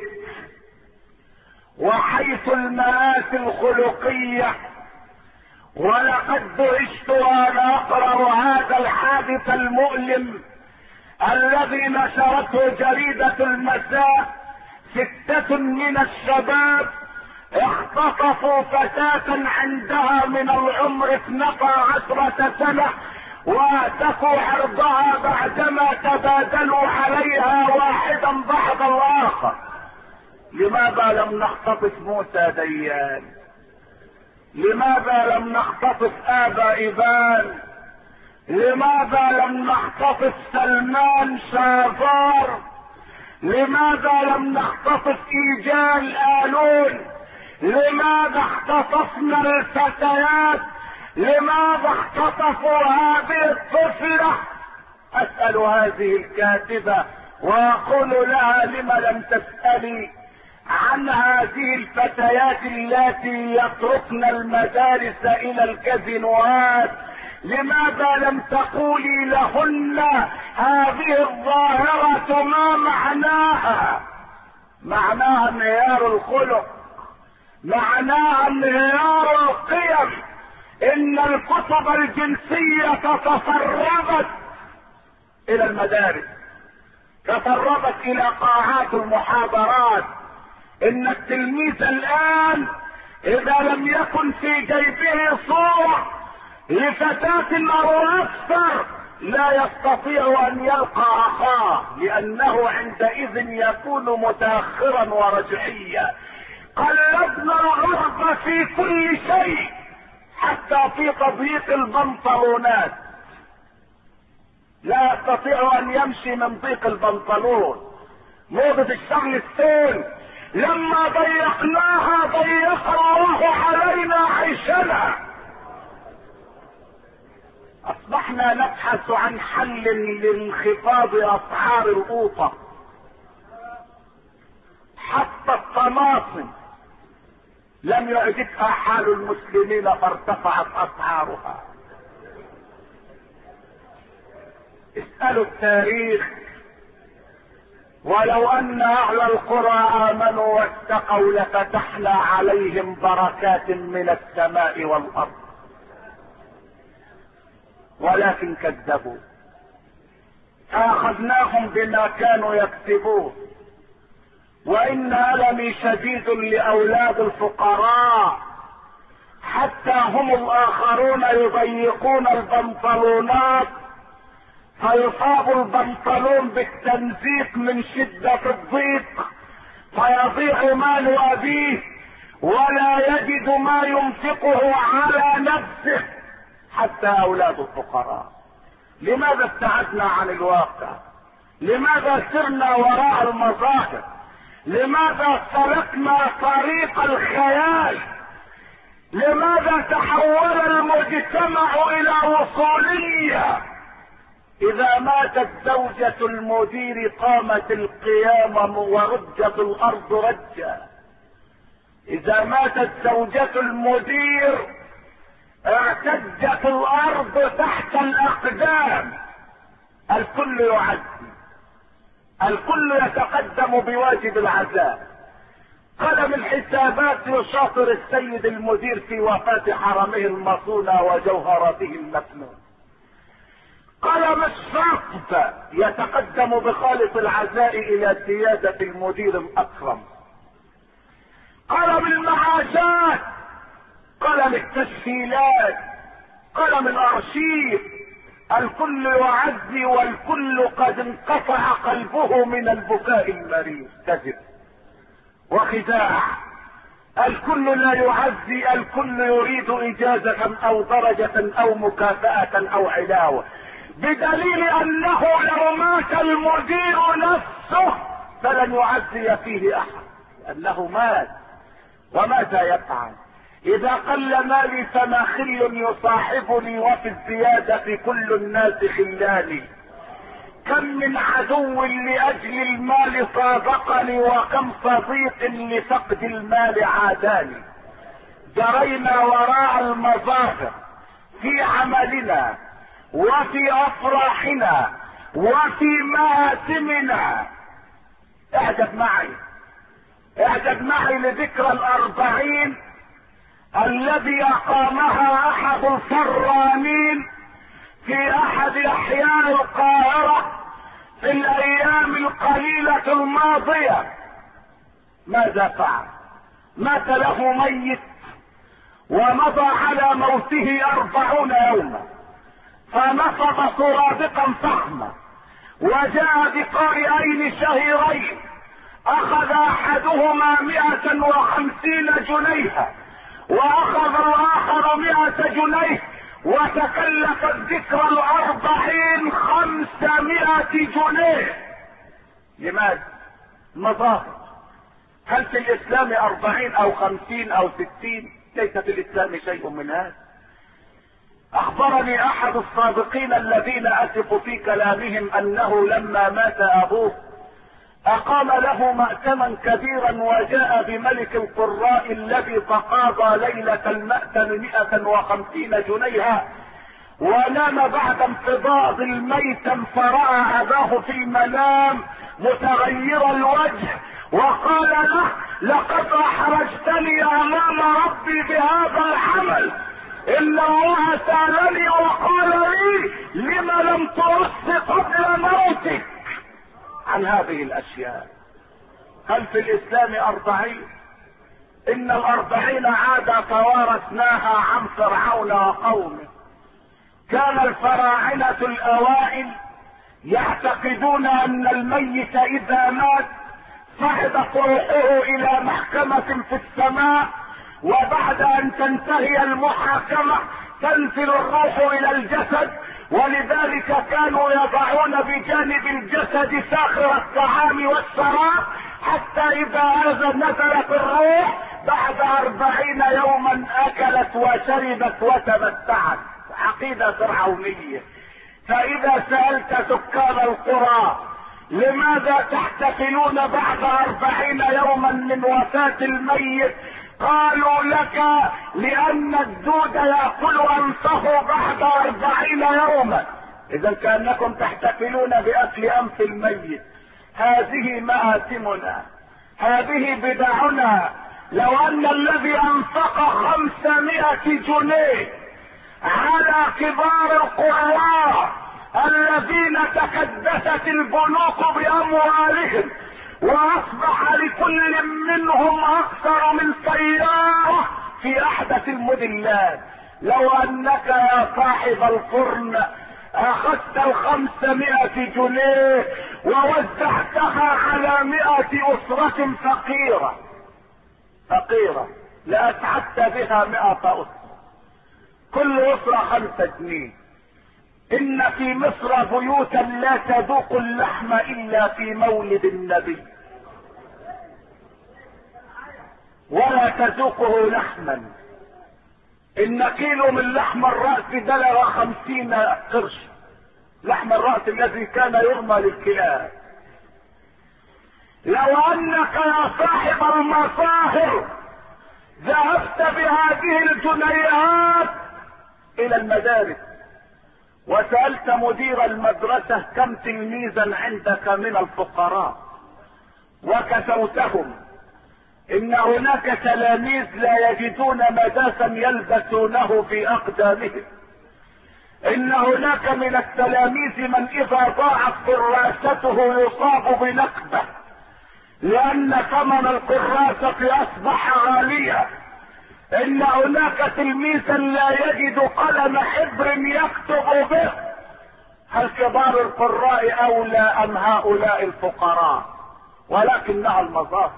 وحيث المآسي الخلقية. ولقد دهشت وانا اقرأ هذا الحادث المؤلم الذي نشرته جريدة المساء. ستة من الشباب اختطفوا فتاة عندها من العمر اثنتا عشرة سنة واتفوا عرضها بعدما تبادلوا عليها واحدا بعد الاخر. لماذا لم نختطف موسى ديان؟ لماذا لم نختطف ابا ايبان؟ لماذا لم نختطف سلمان شافار؟ لماذا لم نختطف ايجال آلون؟ لماذا اختطفنا الفتيات؟ لماذا اختطفوا هذه الطفلة؟ اسأل هذه الكاتبة واقول لها لم لم تسألي عن هذه الفتيات التي يتركن المدارس الى الكازينوات؟ لماذا لم تقولي لهن هذه الظاهرة ما معناها؟ معناها انهيار الخلق، معناها انهيار القيم. ان الكتب الجنسية تتسربت الى المدارس، تسربت الى قاعات المحاضرات. ان التلميذ الان اذا لم يكن في جيبه صورة لفتاة او اكثر لا يستطيع ان يلقى اخاه، لانه عندئذ يكون متاخرا ورجعيا. قلبنا الغرب في كل شيء، حتى في تضييق البنطلونات. لا يستطيع ان يمشي من ضيق البنطلون. موضة الشغل السين لما ضيقناها ضيق الله علينا عيشنا. اصبحنا نبحث عن حل لانخفاض اسعار القوطة. حتى الطماطم لم يعجبها حال المسلمين فارتفعت اسعارها. اسألوا التاريخ. ولو ان اهل القرى امنوا واتقوا لفتحنا عليهم بركات من السماء والارض، ولكن كذبوا. اخذناهم بما كانوا يكسبون. وان المي شديد لاولاد الفقراء، حتى هم الاخرون يضيقون البنطلونات فيصاب البنطلون بالتنزيق من شدة الضيق، فيضيع مال ابيه ولا يجد ما ينفقه على نفسه، حتى اولاد الفقراء. لماذا ابتعدنا عن الواقع؟ لماذا سرنا وراء المظاهر؟ لماذا سلكنا طريق الخيال؟ لماذا تحول المجتمع الى وصولية؟ اذا ماتت زوجة المدير قامت القيامة ورجت الارض رجا. اذا ماتت زوجة المدير اعتجت الارض تحت الاقدام. الكل يعزي، الكل يتقدم بواجب العزاء. قلم الحسابات يشاطر السيد المدير في وفاة حرمه المصونة وجوهرته المكنون. قلم الشرطة يتقدم بخالص العزاء الى سيادة المدير الاكرم. قلم المعاشات، قلم التسهيلات، قلم الارشيف، الكل يعزي والكل قد انقطع قلبه من البكاء المريض. كذب وخداع. الكل لا يعزي، الكل يريد اجازة او درجة او مكافأة او علاوة، بدليل انه لو مات المدير نفسه فلن يعزي فيه احد، لانه مات. وماذا يفعل؟ اذا قل مالي فما خل يصاحبني، وفي الزيادة كل الناس خلاني. كم من عدو لاجل المال صادقني، وكم صديق لفقد المال عاداني. جرينا وراء المظاهر في عملنا وفي افراحنا وفي مآتمنا. اعجب معي، اعجب معي لذكرى الاربعين الذي اقامها احد الفرانين في احد احياء القاهرة في الايام القليلة الماضية. ماذا فعل؟ مات له ميت ومضى على موته اربعون يوما، فنصب سرادقا فخمة وجاء بقارئين شهيرين، اخذ احدهما مئة وخمسين جنيها واخذ الاخر مئة جنيه، وتكلف الذكرى الاربعين خمسمائة جنيه. لماذا؟ مظاهر. هل في الاسلام اربعين او خمسين او ستين؟ ليس في الاسلام شيء من هذا. اخبرني احد الصادقين الذين اثق في كلامهم انه لما مات ابوه اقام له مأتما كبيرا، وجاء بملك القراء الذي تقاضى ليلة المأتم مئة وخمسين جنيها، ونام بعد انقباض الميتم فرأى اباه في المنام متغير الوجه، وقال له: لقد احرجتني امام ربي بهذا العمل، ان الله سألني وقال لي لم لم ترص قبل موتك عن هذه الاشياء. هل في الاسلام اربعين؟ ان الاربعين عادة توارثناها عن فرعون وقومه، كان الفراعنة الاوائل يعتقدون ان الميت اذا مات صعدت روحه الى محكمة في السماء، وبعد ان تنتهي المحاكمة تنزل الروح الى الجسد، ولذلك كانوا يضعون بجانب الجسد ساخر الطعام والشراب حتى اذا نزلت الروح بعد اربعين يوما اكلت وشربت وتمتعت. عقيدة فرعونية. فاذا سألت سكان القرى لماذا تحتفلون بعد اربعين يوما من وفاة الميت، قالوا لك لان الدود يأكل انفه بعد اربعين يوما. اذا كأنكم تحتفلون باكل انف الميت. هذه مآثمنا، هذه بدعنا. لو ان الذي انفق خمسمائة جنيه على كبار القراء الذين تكدست البنوك باموالهم واصبح لكل منهم اكثر من سيارة في احدث الموديلات، لو انك يا صاحب الفرن اخذت الخمسمائة جنيه ووزعتها على مئة اسرة فقيرة فقيرة لاسعدت بها مئة اسرة، كل اسرة خمسة جنيه. ان في مصر بيوتا لا تذوق اللحم الا في مولد النبي، ولا تذوقه لحما. ان كيلو من لحم الرأس بلغ خمسين قرش، لحم الرأس الذي كان يرمى للكلاب. لو انك يا صاحب المصاهر ذهبت بهذه الجنيهات الى المدارس وسألت مدير المدرسة كم تلميذا عندك من الفقراء وكسوتهم ان هناك تلاميذ لا يجدون مداسا يلبسونه في اقدامهم، ان هناك من التلاميذ من اذا ضاعت كراسته يصاب بنكبة لان ثمن الكراسة اصبح غاليا، ان هناك تلميذا لا يجد قلم حبر يكتب به. هل كبار القراء اولى ام هؤلاء الفقراء؟ ولكنها المظاهر،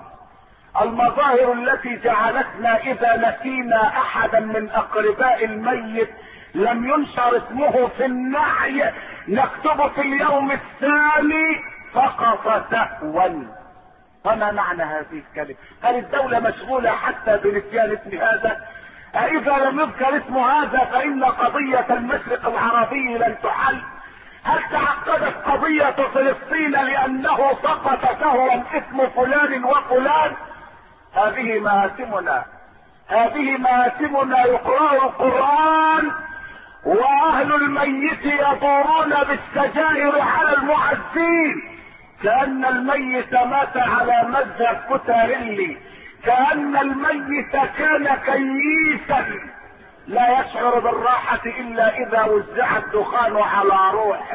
المظاهر التي جعلتنا اذا نسينا احدا من اقرباء الميت لم ينشر اسمه في النعي نكتب في اليوم الثاني فقط سهوا. فما معنى هذه الكلمة؟ هل الدولة مشغولة حتى بنسيان اسم هذا؟ اذا لم يذكر اسم هذا فان قضية المشرق العربي لن تحل. هل تعقدت قضية فلسطين لانه سقط سهوا اسم فلان وفلان؟ هذه مآثمنا، هذه مآثمنا. يقرأ القرآن واهل الميت يدورون بالسجائر على المعزين كأن الميت مات على مذهب كوتاريلي، كأن الميت كان كييسا لا يشعر بالراحة الا اذا وزع الدخان على روحه.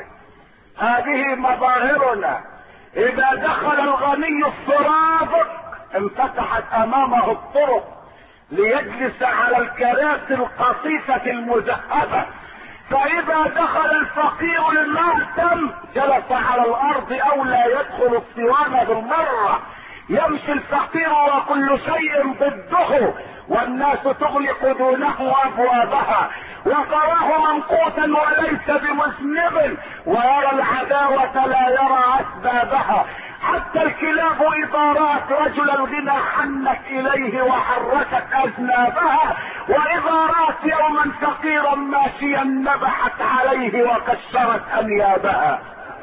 هذه مظاهرنا. اذا دخل الغني السراب انفتحت امامه الطرق ليجلس على الكراسي القصيفة المذهبة، فاذا دخل الفقير المأتم جلس على الارض او لا يدخل الصوان بالمرة. يمشي الفقير وكل شيء ضده والناس تغلق دونه ابوابها، وتراه منقوتا وليس بمذنب، ويرى العداوة لا يرى اسبابها. حتى الكلاب اذا رأت رجل الغنى حنت اليه وحركت اذنابها، واذا رأت يوما فقيرا ماشيا نبحت عليه وكسرت انيابها.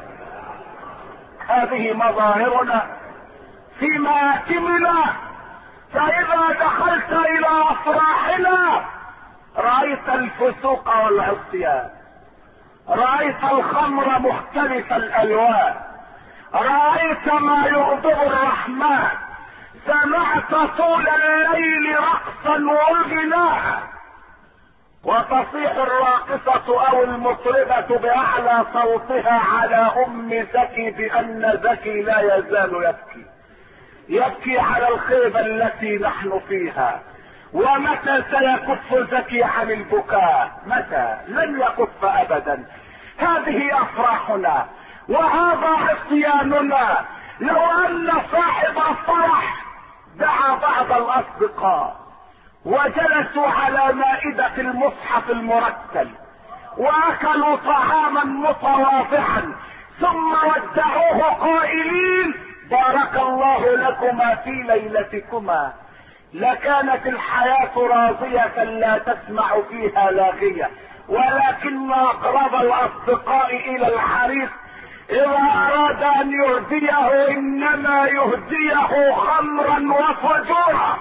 هذه مظاهرنا في مآتمنا. فاذا دخلت الى افراحنا رأيت الفسوق والعصيان، رأيت الخمر مختلف الالوان، رأيت ما يغضب الرحمن، سمعت طول الليل رقصا وغناء، وتصيح الراقصة او المطربة باعلى صوتها على ام زكي بان زكي لا يزال يبكي، يبكي على الخيبة التي نحن فيها، ومتى سيكف ذكي عن البكاء؟ متى؟ لن يكف ابدا. هذه افراحنا وهذا عصياننا. لو ان صاحب الفرح دعا بعض الاصدقاء وجلسوا على مائدة المصحف المرتل واكلوا طعاما متواضعا ثم ودعوه قائلين بارك الله لكما في ليلتكما، لكانت الحياة راضية لا تسمع فيها لاغية. ولكن اقرب الاصدقاء الى الحريص اذا اراد ان يهديه انما يهديه خمرا وفجورا.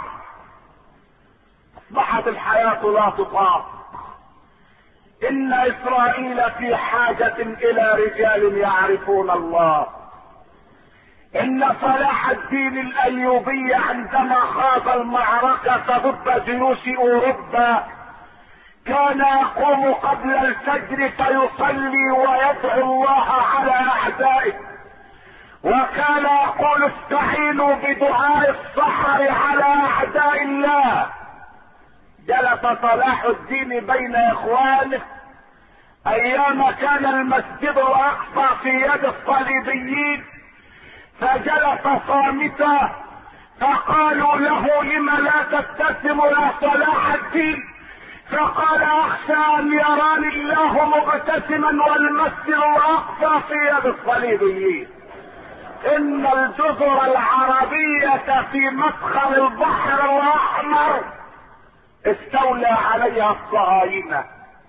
اصبحت الحياة لا تطاق. ان اسرائيل في حاجة الى رجال يعرفون الله. ان صلاح الدين الايوبي عندما خاض المعركة ضد جيوش اوروبا كان يقوم قبل الفجر فيصلي ويدعو الله على اعدائه، وكان يقول استعينوا بدعاء السحر على اعداء الله. جلس صلاح الدين بين اخوانه ايام كان المسجد الاقصى في يد الصليبيين، فجلس صامتا فقالوا له لم لا تبتسم يا صلاح الدين؟ فقال اخشى ان يراني الله مبتسما والمسجد الاقصى في يد الصليبيين. ان الجزر العربية في مدخل البحر الاحمر استولى عليها الصهاينة.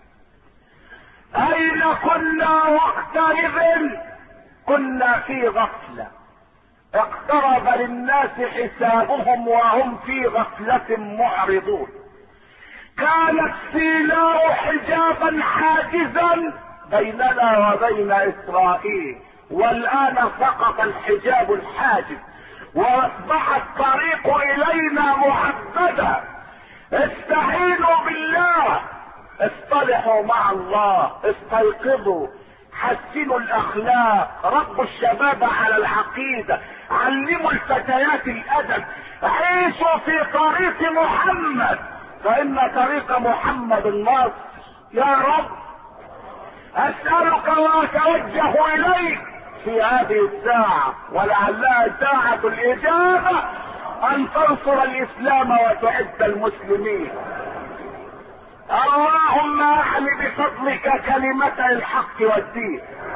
اين كنا وقتئذ؟ كنا في غفلة. اقترب للناس حسابهم وهم في غفلة معرضون. كانت سيناء حجابا حاجزا بيننا وبين اسرائيل، والان سقط الحجاب الحاجز واصبح الطريق الينا محددا. استعينوا بالله، اصطلحوا مع الله، استيقظوا، حسنوا الاخلاق، ربوا الشباب على العقيدة، علموا الفتيات الادب، عيشوا في طريق محمد فان طريق محمد النصر. يا رب اسألك واتوجه اليك في هذه الساعة ولعلها ساعة الاجابة ان تنصر الاسلام وتعز المسلمين. اللهم اعل بفضلك كلمة الحق والدين.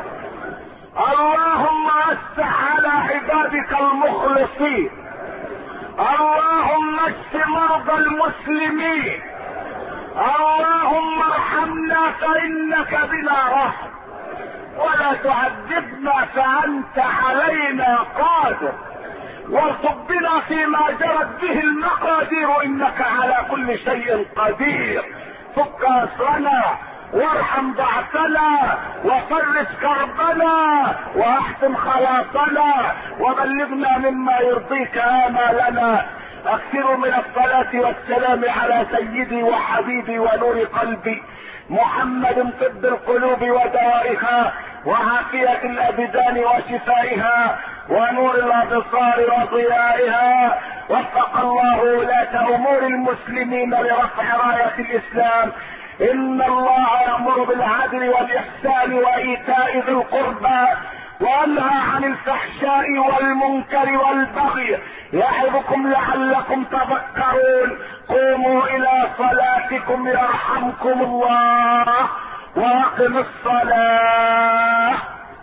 اللهم وسع على عبادك المخلصين. اللهم اشف مرضى المسلمين. اللهم ارحمنا فانك بنا رحم، ولا تعذبنا فانت علينا قادر، وارزق بنا فيما جرت به المقادير انك على كل شيء قدير. فك اسرنا وارحم ضعفنا وفرج كربنا واحسن خلاصنا وبلغنا مما يرضيك امالنا. اكثروا من الصلاة والسلام على سيدي وحبيبي ونور قلبي محمد، طب القلوب ودوائها وعافية الابدان وشفائها ونور الابصار وضيائها. وفق الله ولاة امور المسلمين لرفع راية الاسلام. ان الله يأمر بالعدل والاحسان وايتاء ذي القربى وينهى عن الفحشاء والمنكر والبغي يعظكم لعلكم تذكرون. قوموا الى صلاتكم يرحمكم الله واقم الصلاة.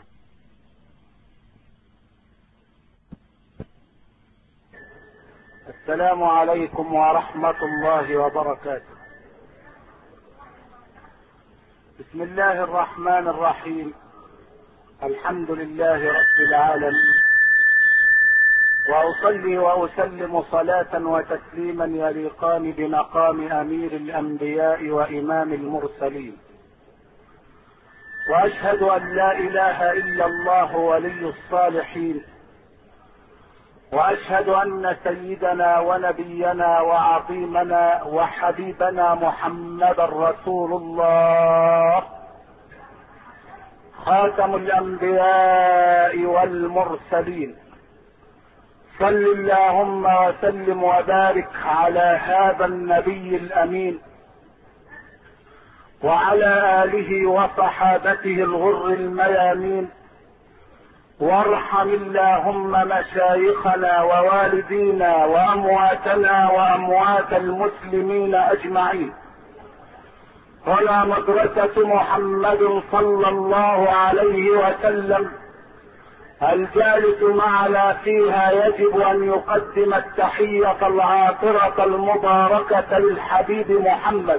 السلام عليكم ورحمة الله وبركاته. بسم الله الرحمن الرحيم. الحمد لله رب العالمين، واصلي واسلم صلاة وتسليما يليقان بمقام امير الانبياء وامام المرسلين، واشهد ان لا اله الا الله ولي الصالحين، واشهد ان سيدنا ونبينا وعظيمنا وحبيبنا محمدا رسول الله خاتم الانبياء والمرسلين، صل اللهم وسلم وبارك على هذا النبي الامين وعلى اله وصحابته الغر الميامين، وارحم اللهم مشايخنا ووالدينا وامواتنا واموات المسلمين اجمعين. هنا مدرسة محمد صلى الله عليه وسلم، الجالس معنا فيها يجب ان يقدم التحية العاطرة المباركة للحبيب محمد،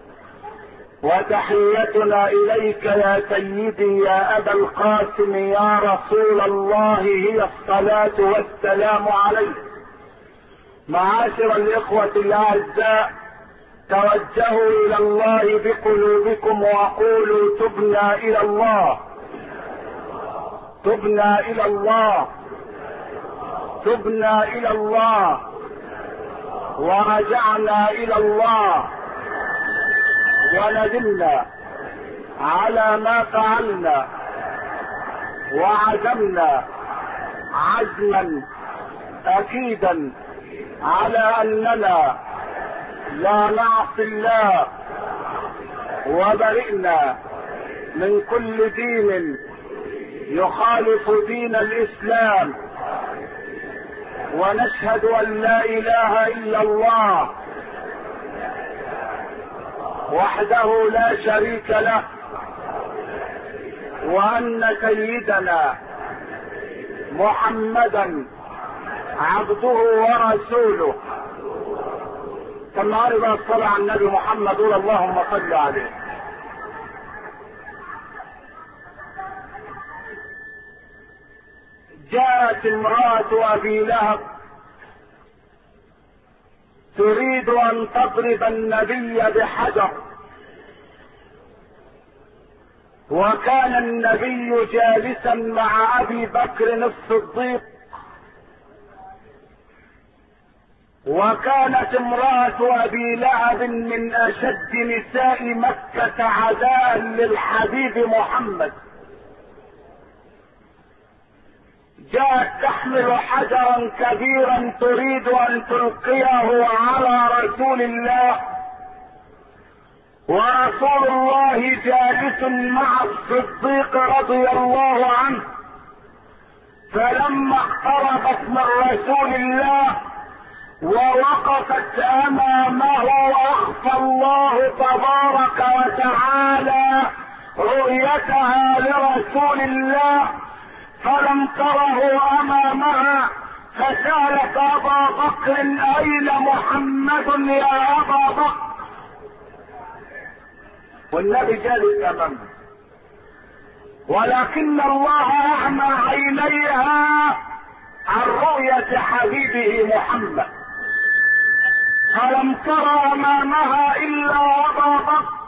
وتحيتنا اليك يا سيدي يا ابا القاسم يا رسول الله هي الصلاة والسلام عليك. معاشر الاخوة الاعزاء، توجهوا الى الله بقلوبكم وقولوا تبنا الى الله، تبنا الى الله، تبنا الى الله، ورجعنا الى الله، وندمنا على ما فعلنا، وعزمنا عزما اكيدا على اننا لا نعصي الله، وبرئنا من كل دين يخالف دين الاسلام، ونشهد ان لا اله الا الله وحده لا شريك له، وان سيدنا محمدا عبده ورسوله. كما عرض الصلاة على النبي محمد، قول اللهم صل عليه. جاءت امرأة ابي لهب تريد ان تضرب النبي بحجر، وكان النبي جالسا مع ابي بكر الصديق، وكانت امرأة ابي لهب من اشد نساء مكة عداء للحبيب محمد. جاءت تحمل حجرا كبيرا تريد ان تلقيه على رسول الله، ورسول الله جالس مع الصديق رضي الله عنه. فلما اقتربت من رسول الله ووقفت امامه اخفى الله تبارك وتعالى رؤيتها لرسول الله، فلم تره امامها، فسالت ابا بكر اين محمد يا ابا بكر، والنبي جالس امامه، ولكن الله اعمى عينيها عن رؤية حبيبه محمد، فلم تر امامها الا ابا بكر،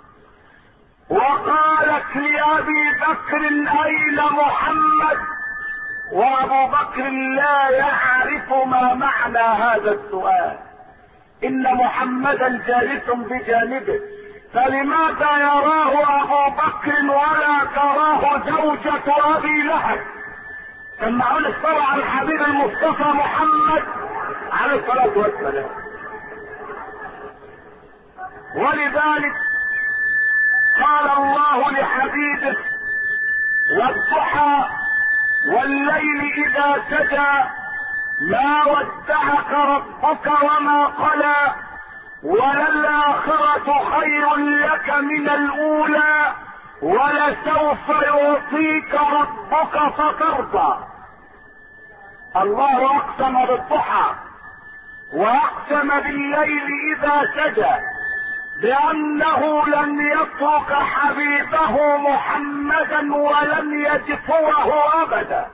وقالت لابي بكر اين محمد، وابو بكر لا يعرف ما معنى هذا السؤال، ان محمدا جالس بجانبه، فلماذا يراه ابو بكر ولا تراه زوجة ابي لهب؟ سمعون الصلاة على الحبيب المصطفى محمد عليه الصلاة والسلام. ولذلك قال الله لحبيبه: والضحى والليل اذا سجى ما ودعك ربك وما قلى وللآخرة خير لك من الأولى ولسوف يعطيك ربك فترضى. الله أقسم بالضحى وأقسم بالليل إذا سجى بأنه لن يترك حبيبه محمدا ولن يجفوه أبدا.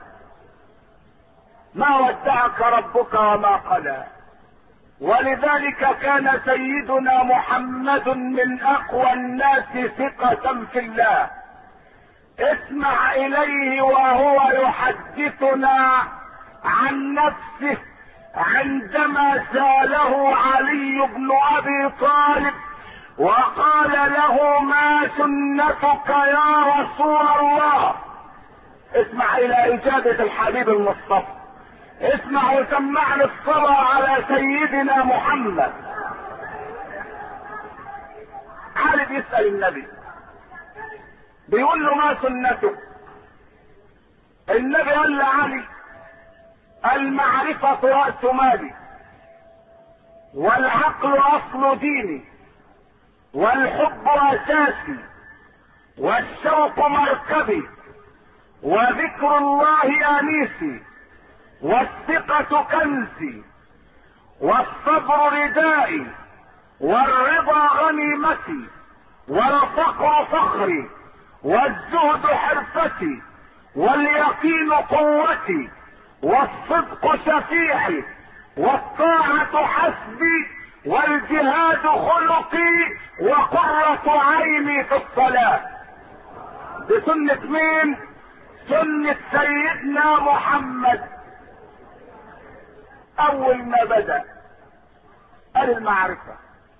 ما ودعك ربك وما قلى. ولذلك كان سيدنا محمد من اقوى الناس ثقة في الله. اسمع اليه وهو يحدثنا عن نفسه عندما سأله علي بن ابي طالب وقال له: ما سنتك يا رسول الله؟ اسمع الى اجابة الحبيب المصطفى. اسمع وسمعني الصلاة على سيدنا محمد. علي بيسأل النبي بيقول له ما سنته؟ النبي قال لعلي المعرفة رأس مالي، والعقل اصل ديني، والحب اساسي، والشوق مركبي، وذكر الله انيسي، والثقة كنزي، والصبر ردائي، والرضا غنيمتي، والفقر فخري، والزهد حرفتي، واليقين قوتي، والصدق شفيعي، والطاعة حسبي، والجهاد خلقي، وقرة عيني في الصلاة. بسنة مين؟ سنة سيدنا محمد. اول ما بدأ قال المعرفة.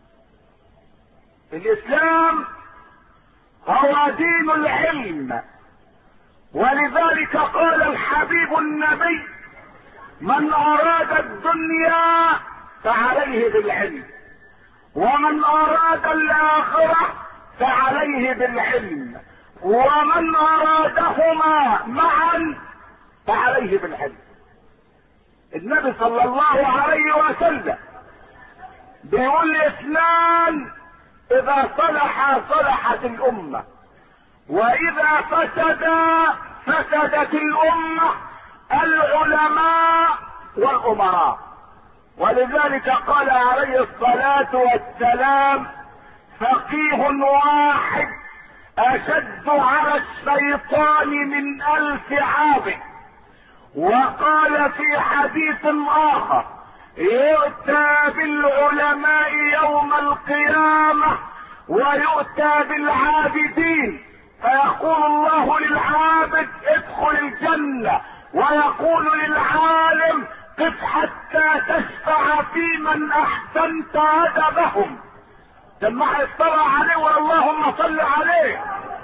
الاسلام هو دين العلم، ولذلك قال الحبيب النبي من اراد الدنيا فعليه بالعلم، ومن اراد الاخرة فعليه بالعلم، ومن ارادهما معا فعليه بالعلم. النبي صلى الله عليه وسلم بيقول اثنان اذا صلح صلحت الامة، واذا فسد فسدت الامة، العلماء والامراء. ولذلك قال عليه الصلاة والسلام فقيه واحد اشد على الشيطان من الف عابد. وقال في حديث اخر يؤتى بالعلماء يوم القيامة ويؤتى بالعابدين، فيقول الله للعابد ادخل الجنة، ويقول للعالم قف حتى تشفع في من احسنت ادبهم. لما اصطلى عليه واللهم صل عليه.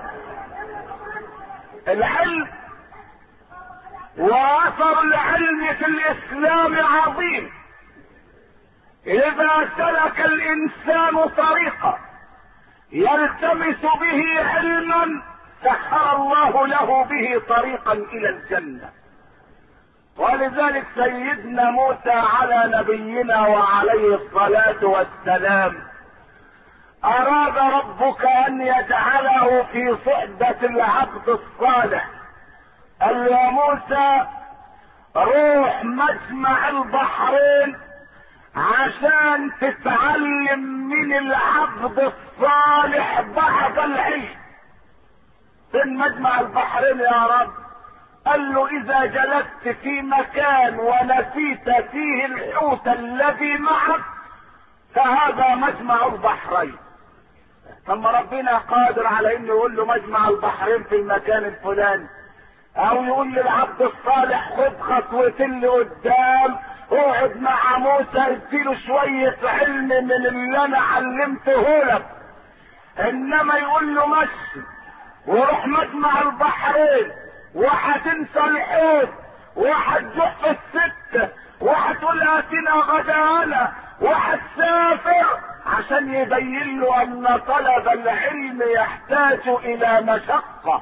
العلم واثر العلم في الاسلام عظيم. اذا سلك الانسان طريقا يلتمس به علما سخر الله له به طريقا الى الجنة. ولذلك سيدنا موسى على نبينا وعليه الصلاة والسلام اراد ربك ان يجعله في صحبة العبد الصالح. قال يا موسى روح مجمع البحرين عشان تتعلم من العبد الصالح بعض العلم. فين مجمع البحرين يا رب؟ قال له اذا جلست في مكان ونسيت فيه الحوت الذي معك فهذا مجمع البحرين. ثم ربنا قادر على انه يقول له مجمع البحرين في المكان الفلاني، او يقول للعبد الصالح خد خطوتين لقدام اقعد مع موسى اديله شوية علم من اللي انا علمته لك. انما يقول له مشي وروح مجمع البحرين وهتنسى الحوت وهتجح في السكة وهتقول اتنا غدانا وهتسافر، عشان يبين له ان طلب العلم يحتاج الى مشقة،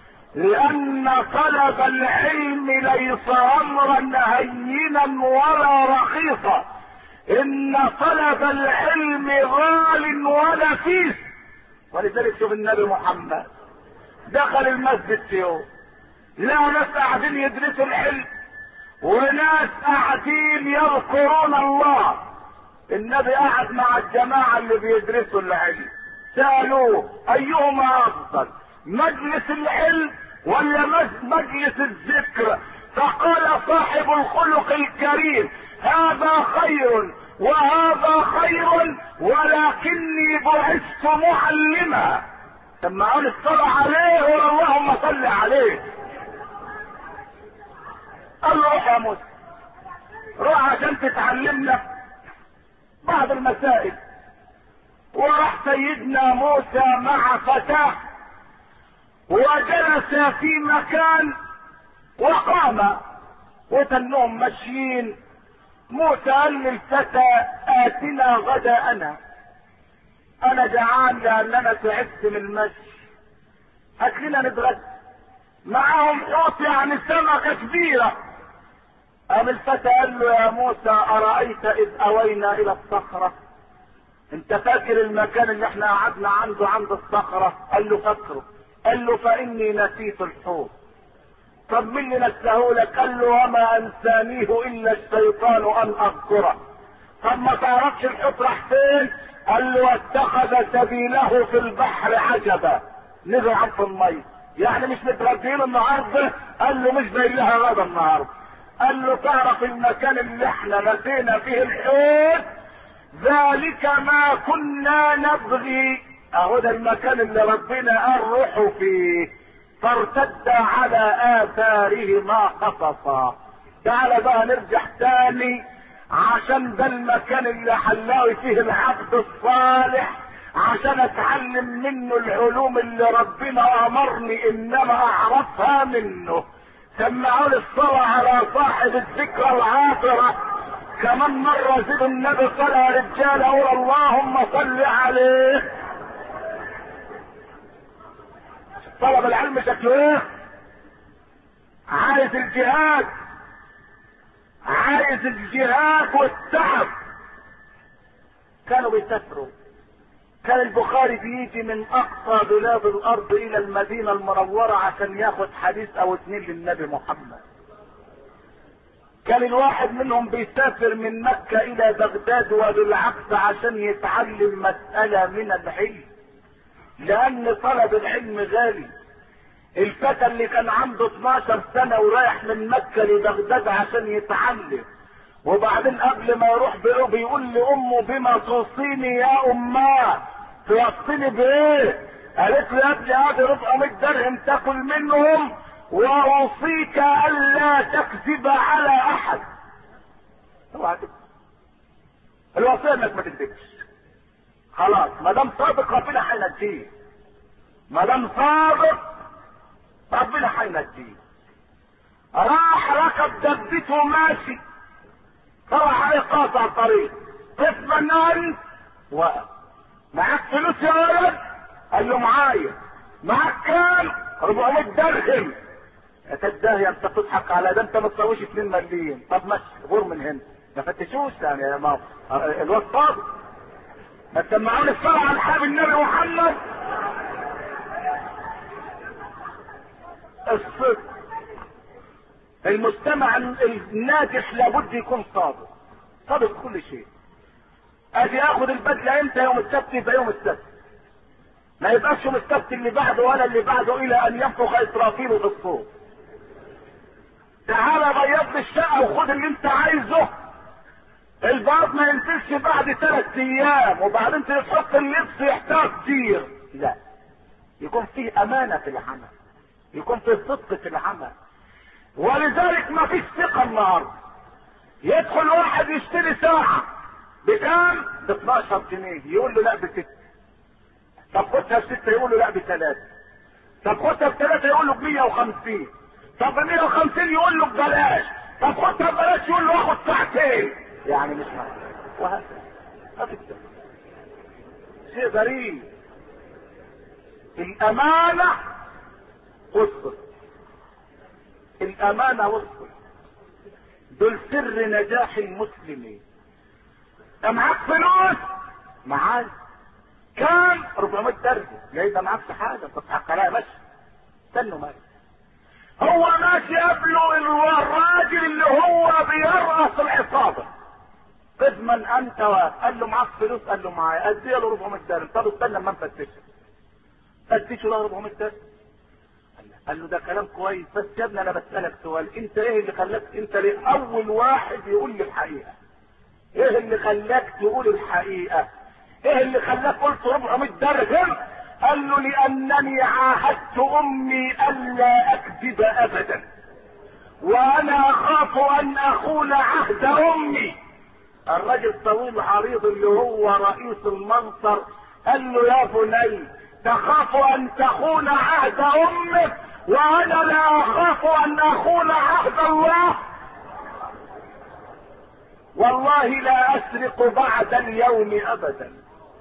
لان طلب العلم ليس امرا هينا ولا رخيصا، ان طلب العلم غال ونفيس. ولذلك شوف النبي محمد دخل المسجد في يوم لقوا ناس قاعدين يدرسوا العلم وناس قاعدين يذكرون الله. النبي قعد مع الجماعة اللي بيدرسوا العلم سألوه ايهما افضل، مجلس العلم ولا مجلس الذكر؟ فقال صاحب الخلق الكريم هذا خير وهذا خير ولكني بعثت معلما. ثم قال الصلاة عليه واللهم صل عليه. قال له روح يا موسى روح عشان تتعلمنا بعض المسائل. وراح سيدنا موسى مع فتاه وجلس في مكان وقام وتنهم ماشيين. موسى قال للفتى اتنا غداءنا، انا جعان لاننا تعبت من المشي، هات لنا نتغدى. معاهم حوت يعني سمكة كبيرة. قام الفتى قال له يا موسى ارايت اذ اوينا الى الصخرة، انت فاكر المكان اللي احنا قعدنا عنده عند الصخرة؟ قال له فاكره. قال له فاني نسيت الحوت. طب مين اللي نساه لك؟ قال له وما انسانيه الا الشيطان ان اذكره. طب ما تعرفش الحوت راح فين؟ قال له اتخذ سبيله في البحر عجبا، نزل عن في الميه. يعني مش متغدين النهارده؟ قال له مش باين لها غدا النهارده. قال له تعرف المكان اللي احنا نسينا فيه الحوت؟ ذلك ما كنا نبغي، اهو ده المكان اللي ربنا قال روحوا فيه. فارتد على اثارهما قصصا. تعالى بقى نرجع تاني، عشان ده المكان اللي حلاوي فيه العبد الصالح، عشان اتعلم منه العلوم اللي ربنا امرني انما اعرفها منه. سمعوا لي الصلاة على صاحب الذكرى العاطرة كمان مرة. زيد النبي صلى يا رجال، اقول اللهم صل عليه. طلب العلم شكله ايه؟ عايز الجهاد، عايز الجهاد والتعب. كانوا بيسافروا، كان البخاري بيجي من اقصى بلاد الارض الى المدينة المنورة عشان ياخد حديث او اتنين للنبي محمد. كان الواحد منهم بيسافر من مكة الى بغداد وبالعكس عشان يتعلم مسألة من العلم، لان طلب العلم غالي. الفتى اللي كان عنده اتناشر سنة ورايح من مكة لبغداد عشان يتعلم، وبعدين قبل ما يروح بيقول لامه بما توصيني يا اماه؟ توصيني بايه؟ قالت له يا ابني هذه ربعمية درهم تاكل منهم، واوصيك الا تكذب على احد. اوعى تكذب، الوصيه انك ما تكذبش. خلاص ما دام صادق ربنا هينجيه، ما دام صادق ربنا هينجيه. راح ركب دبته ماشي، طلع عليه قاطع طريق، اطمن انت. وقف. معاك فلوس يا ولد؟ قال له معايا. معاك كام؟ أربعمية درهم. يا تداهي انت بتضحك على ده، انت ما تسويش اتنين مليون. طب ماشي غور من هنا، ما فتشوش يعني يا ماما الواد صادق. ما تسمعوني الصلاة على الحبيب النبي محمد. الصدق. المستمع الناجح لابد يكون صادق، صادق كل شيء. اجي اخد البدله امتى؟ يوم السبت، يبقى يوم السبت، ما يبقاش يوم السبت اللي بعده ولا اللي بعده الى ان ينفخ اسرافيل في الصور. تعالى بيض لي الشقه وخد اللي انت عايزه. البعض ما ينزلش بعد ثلاث ايام وبعدين تحط اللبس يحتاج كتير. لا، يكون فيه امانه في العمل، يكون فيه صدق في العمل. ولذلك ما فيش ثقه النهارده. يدخل واحد يشتري ساعه بكام؟ ب اتناشر جنيه، يقول له لا بستة. طب خدها بستة، يقول له لا بثلاثة. طب خدها بثلاثة، يقول له ب مية وخمسين. طب ب مية وخمسين يقول له ببلاش. طب خدها ببلاش يقول له اخد ساعتين. يعني مش معقول. وهكذا. هذا شيء غريب. الامانه والصدق، الامانه والصدق دول سر نجاح المسلمين. معاك فلوس؟ معاك كام؟ أربعمية درهم. ليه ده معاكش حاجه؟ تضحك عليا ماشي. استنوا ماشي. هو ماشي قبله الراجل اللي هو بيرأس العصابه. اضمن انت واحد. قال له معاك فلوس؟ قال له معايا. ادي له أربعمية درهم. طب استنى اما نفتشه. فتشه له أربعمية درهم. قال له ده كلام كويس، بس يا ابني انا بسألك سؤال، انت ايه اللي خلاك انت ليه اول واحد يقول لي الحقيقة؟ ايه اللي خلاك تقول الحقيقة؟ ايه اللي خلاك قلت أربعمية درهم؟ قال له لانني عاهدت امي الا اكذب ابدا، وانا اخاف ان اخون عهد امي. الراجل طويل عريض اللي هو رئيس المنصر قال له يا بني تخاف ان تخون عهد امك وانا لا اخاف ان اخون عهد الله. والله لا اسرق بعد اليوم ابدا.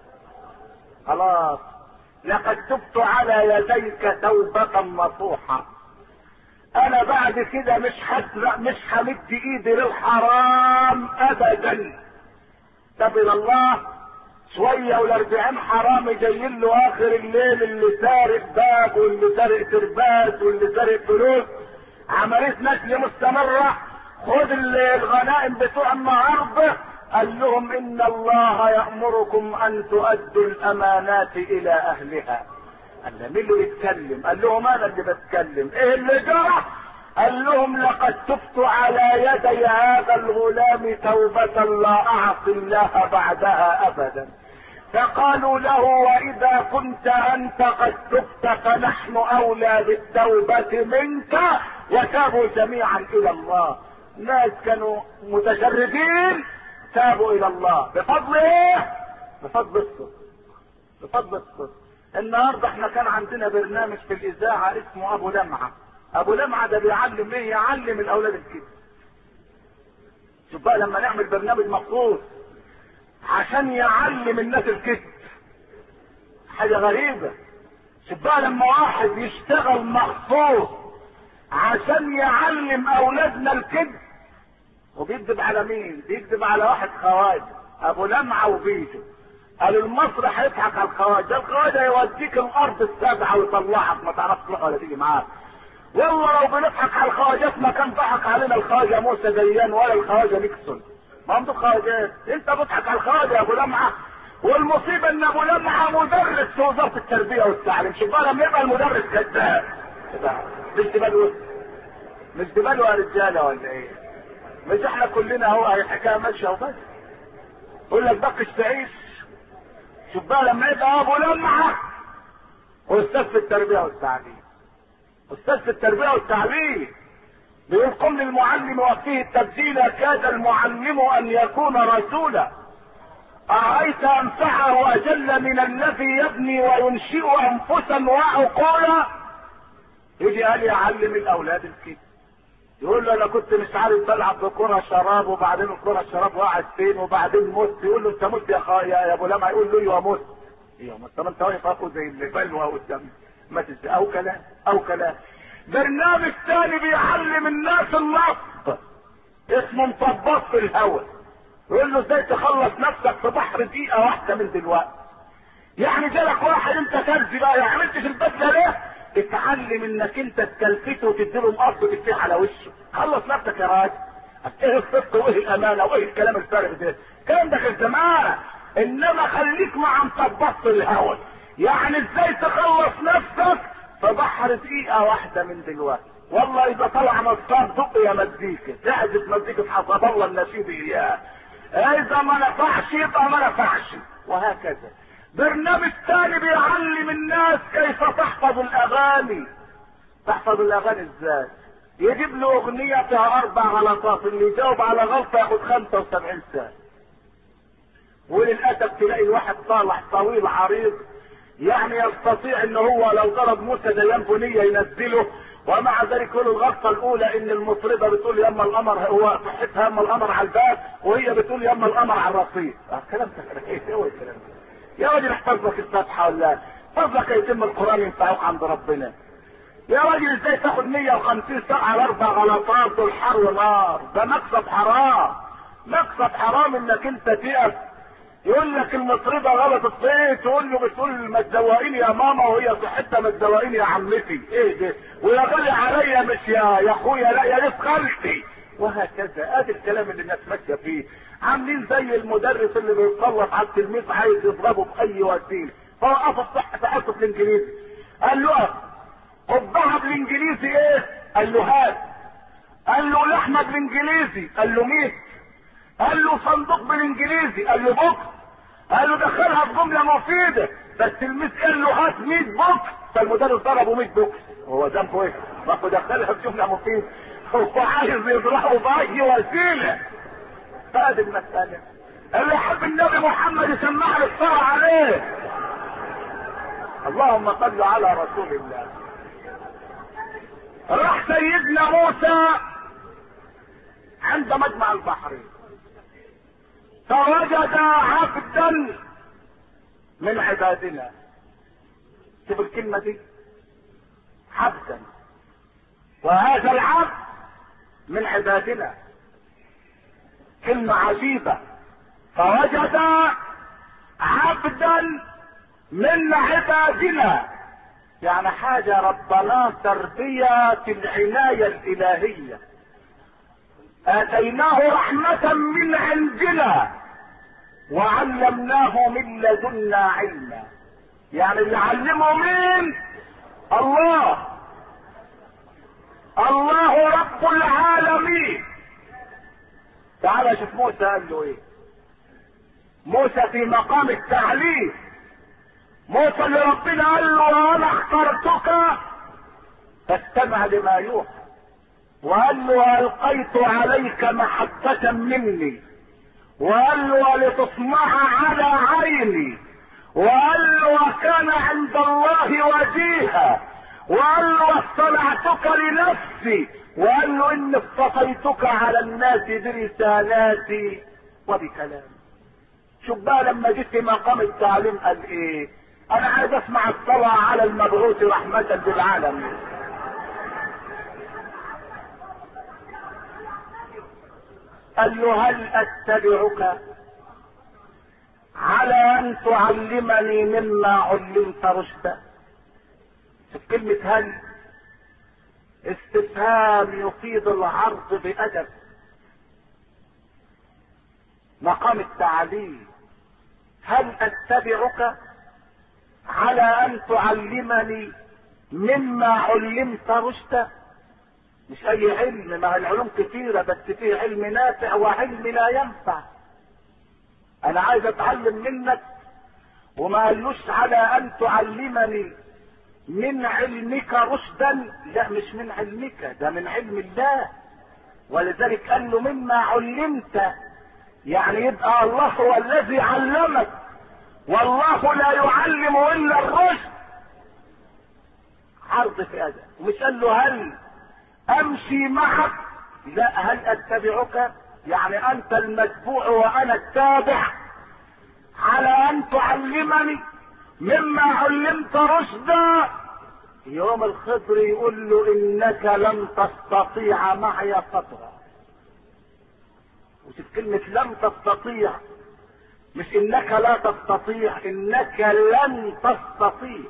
خلاص لقد تبت على يديك توبة نصوحة. انا بعد كده مش هسرق، مش همد ايدي للحرام ابدا. طب الى الله شوية والاربعين حرامي جايين له اخر الليل، اللي سارق باب واللي سارق ترباس واللي سارق فلوس، عملية نسل مستمرة. خد الغنائم بتوع النهارده. قال لهم ان الله يأمركم ان تؤدوا الامانات الى اهلها. قال لهم مين اللي بيتكلم؟ قال لهم انا اللي بتكلم. ايه اللي جرى؟ قال لهم لقد تبت على يدي هذا الغلام توبة لا اعصي الله بعدها ابدا. فقالوا له واذا كنت انت قد تبت فنحن اولى بالتوبة منك. وتابوا جميعا الى الله. ناس كانوا متشردين تابوا الى الله بفضل ايه؟ بفضل الصدق، بفضل الصدق. النهارده احنا كان عندنا برنامج في الاذاعه اسمه ابو لمعه. ابو لمعه ده بيعلم ايه؟ يعلم الاولاد الكذب. شوف بقى لما نعمل برنامج مخصوص عشان يعلم الناس الكذب، حاجه غريبه. شوف بقى لما واحد يشتغل مخصوص عشان يعلم اولادنا الكذب. وبيكذب على مين؟ بيكذب على واحد خواجه ابو لمعه وبيته. قالوا المصري هيضحك على الخواجه، الخواجه يوديك الارض السابعه ويطلعك ما تعرفش تروح ولا تيجي معاك. والله لو بنضحك على الخواجات ما كان ضحك علينا الخواجه موسى ديان ولا الخواجه نيكسون. ما هم دول خواجات، انت بتضحك على الخواجه يا ابو لمعه. والمصيبه ان ابو لمعه مدرس في وزاره التربيه والتعليم. شوف بقى لما يبقى المدرس كذاب. مش تبالوا مش تبالوا يا رجاله ولا ايه؟ مش احنا كلنا اهو هي الحكايه ماشيه وبس. يقول لك بقش تعيش. شوف بقى لما يبقى ابو لمعه استاذ في التربيه والتعليم، استاذ في التربيه والتعليم بيقول قم للمعلم وفيه التبديل كاد المعلم ان يكون رسولا. ارايت انفعه اجل من الذي يبني وينشئ انفسا وعقولا. يجي قال يعلم الاولاد الكذب. يقول له انا كنت مش عارف بلعب بكره شراب وبعدين الكره الشراب وقعت فين وبعدين مت. يقول له انت مت يا خا يا ابو لمعه. يقول له ايوه مت. ايوه مت. طب انت واقف اخو زي اللي بلوى قدام ما تنسى او كلام او كلام. برنامج ثاني بيعلم الناس النصب اسمه مطبط في الهواء. يقول له ازاي تخلص نفسك في بحر دقيقه واحده من دلوقتي. يعني جالك واحد انت كنزي بقى، يعني عملتش البدله ليه؟ اتعلم انك انت تكلفته وتديله مقص وتديه على وشه. خلص نفسك يا راجل. ايه الصدق وايه الامانه وايه الكلام الفارغ ده؟ الكلام ده كان زمان. انما خليك مع مطبط الهوى. يعني ازاي تخلص نفسك في بحر دقيقه واحده من دلوقتي. والله اذا طلع نصاب دق يا مزيكا، تعزف مزيكا حسب الله النشيد اياه. اذا ما نفعش يبقى ما نفعش وهكذا. برنامج تاني بيعلم الناس كيف تحفظ الاغاني. تحفظ الاغاني ازاي؟ يجيب له اغنية فيها اربع غلطات، اللي يجاوب على غلطة ياخد خمسة وسبعين سنة. وللاسف تلاقي الواحد طالع طويل عريض، يعني يستطيع ان هو لو ضرب موسى ديان بنية ينزله، ومع ذلك يقول الغلطة الاولى ان المطربة بتقول يما القمر، هو صحتها يما القمر على الباب وهي بتقول يما القمر على الرصيف. الكلام ده ايه هو الكلام ده؟ يا راجل احفظ لك الفتحة ولا احفظ لك يتم القرآن ينفعوك عند ربنا. يا راجل ازاي تاخد مية وخمسين ساعة على اربع غلطات دول حر ونار؟ ده مكسب حرام، مكسب حرام انك انت تقف. يقول لك المطربة غلطت فيه، تقول له بتقول ما تزوقيني يا ماما وهي صحتها ما تزوقيني يا عمتي. ايه ده؟ ويا غالي عليا مش يا يا اخويا، لا يا ريت خالتي. وهكذا. ادي الكلام اللي الناس ماشيه فيه. عاملين زي المدرس اللي بيتسلط على التلميذ عايز يضربه باي وسيله، فوقفه الصح في حصه الانجليزي. قال له اقف. قبها بالانجليزي ايه؟ قال له هات. قال له لحمه بالانجليزي. قال له ميت. قال له صندوق بالانجليزي. قال له بوكس. قال له دخلها في جمله مفيده. فالتلميذ قال له هات ميت بوكس، فالمدرس ضربه ميت بوكس. هو ذنبه ايه؟ ما هو دخلها في جمله مفيده. هو عايز يضربه باي وسيله. هذه المسألة. اللي يحب النبي محمد يسمع له الصلاة عليه. اللهم صل على رسول الله. راح سيدنا موسى عند مجمع البحرين. فوجد عبدا من عبادنا. شوف الكلمة دي، عبدا، وهذا العبد من عبادنا. كلمة عجيبة. فوجد عبدا من عبادنا، يعني حاجة ربنا تربية العناية الإلهية. آتيناه رحمة من عندنا وعلمناه من لدنا علما. يعني اللي علمه مين؟ الله. الله رب العالمين. تعال شوف موسى قال له ايه. موسى في مقام التعليم. موسى اللي ربنا قال له وانا اخترتك فاستمع لما يوحى، وقال له القيت عليك محبة مني، وقال له لتصنع على عيني، وقال له وكان عند الله وجيها، وقال له واصطنعتك لنفسي، وقال له اني اصطفيتك على الناس برسالاتي وبكلامي. شوف بقى لما جيت في مقام التعليم قال ايه؟ انا عايز اسمع الصلاة على المبعوث رحمة للعالمين. قال له هل اتبعك على ان تعلمني مما علمت رشدا؟ في كلمة هل استفهام يفيد العرض بأدب. مقام التعليم. هل اتبعك على ان تعلمني مما علمت رشدا؟ مش اي علم، ما العلوم كثيرة بس فيه علم نافع وعلم لا ينفع. انا عايز اتعلم منك، وما قالوش على ان تعلمني من علمك رشدا، لا مش من علمك، ده من علم الله. ولذلك قال له مما علمت، يعني يبقى الله هو الذي علمك، والله لا يعلم الا الرشد. عرض في هذا. ومش قال له هل امشي معك، لا هل اتبعك، يعني انت المتبوع وانا التابع، على ان تعلمني مما علمت رشدا. يوم الخضر يقول له انك لن تستطيع معي صبرا. وشوف كلمة لن تستطيع، مش انك لا تستطيع، انك لن تستطيع.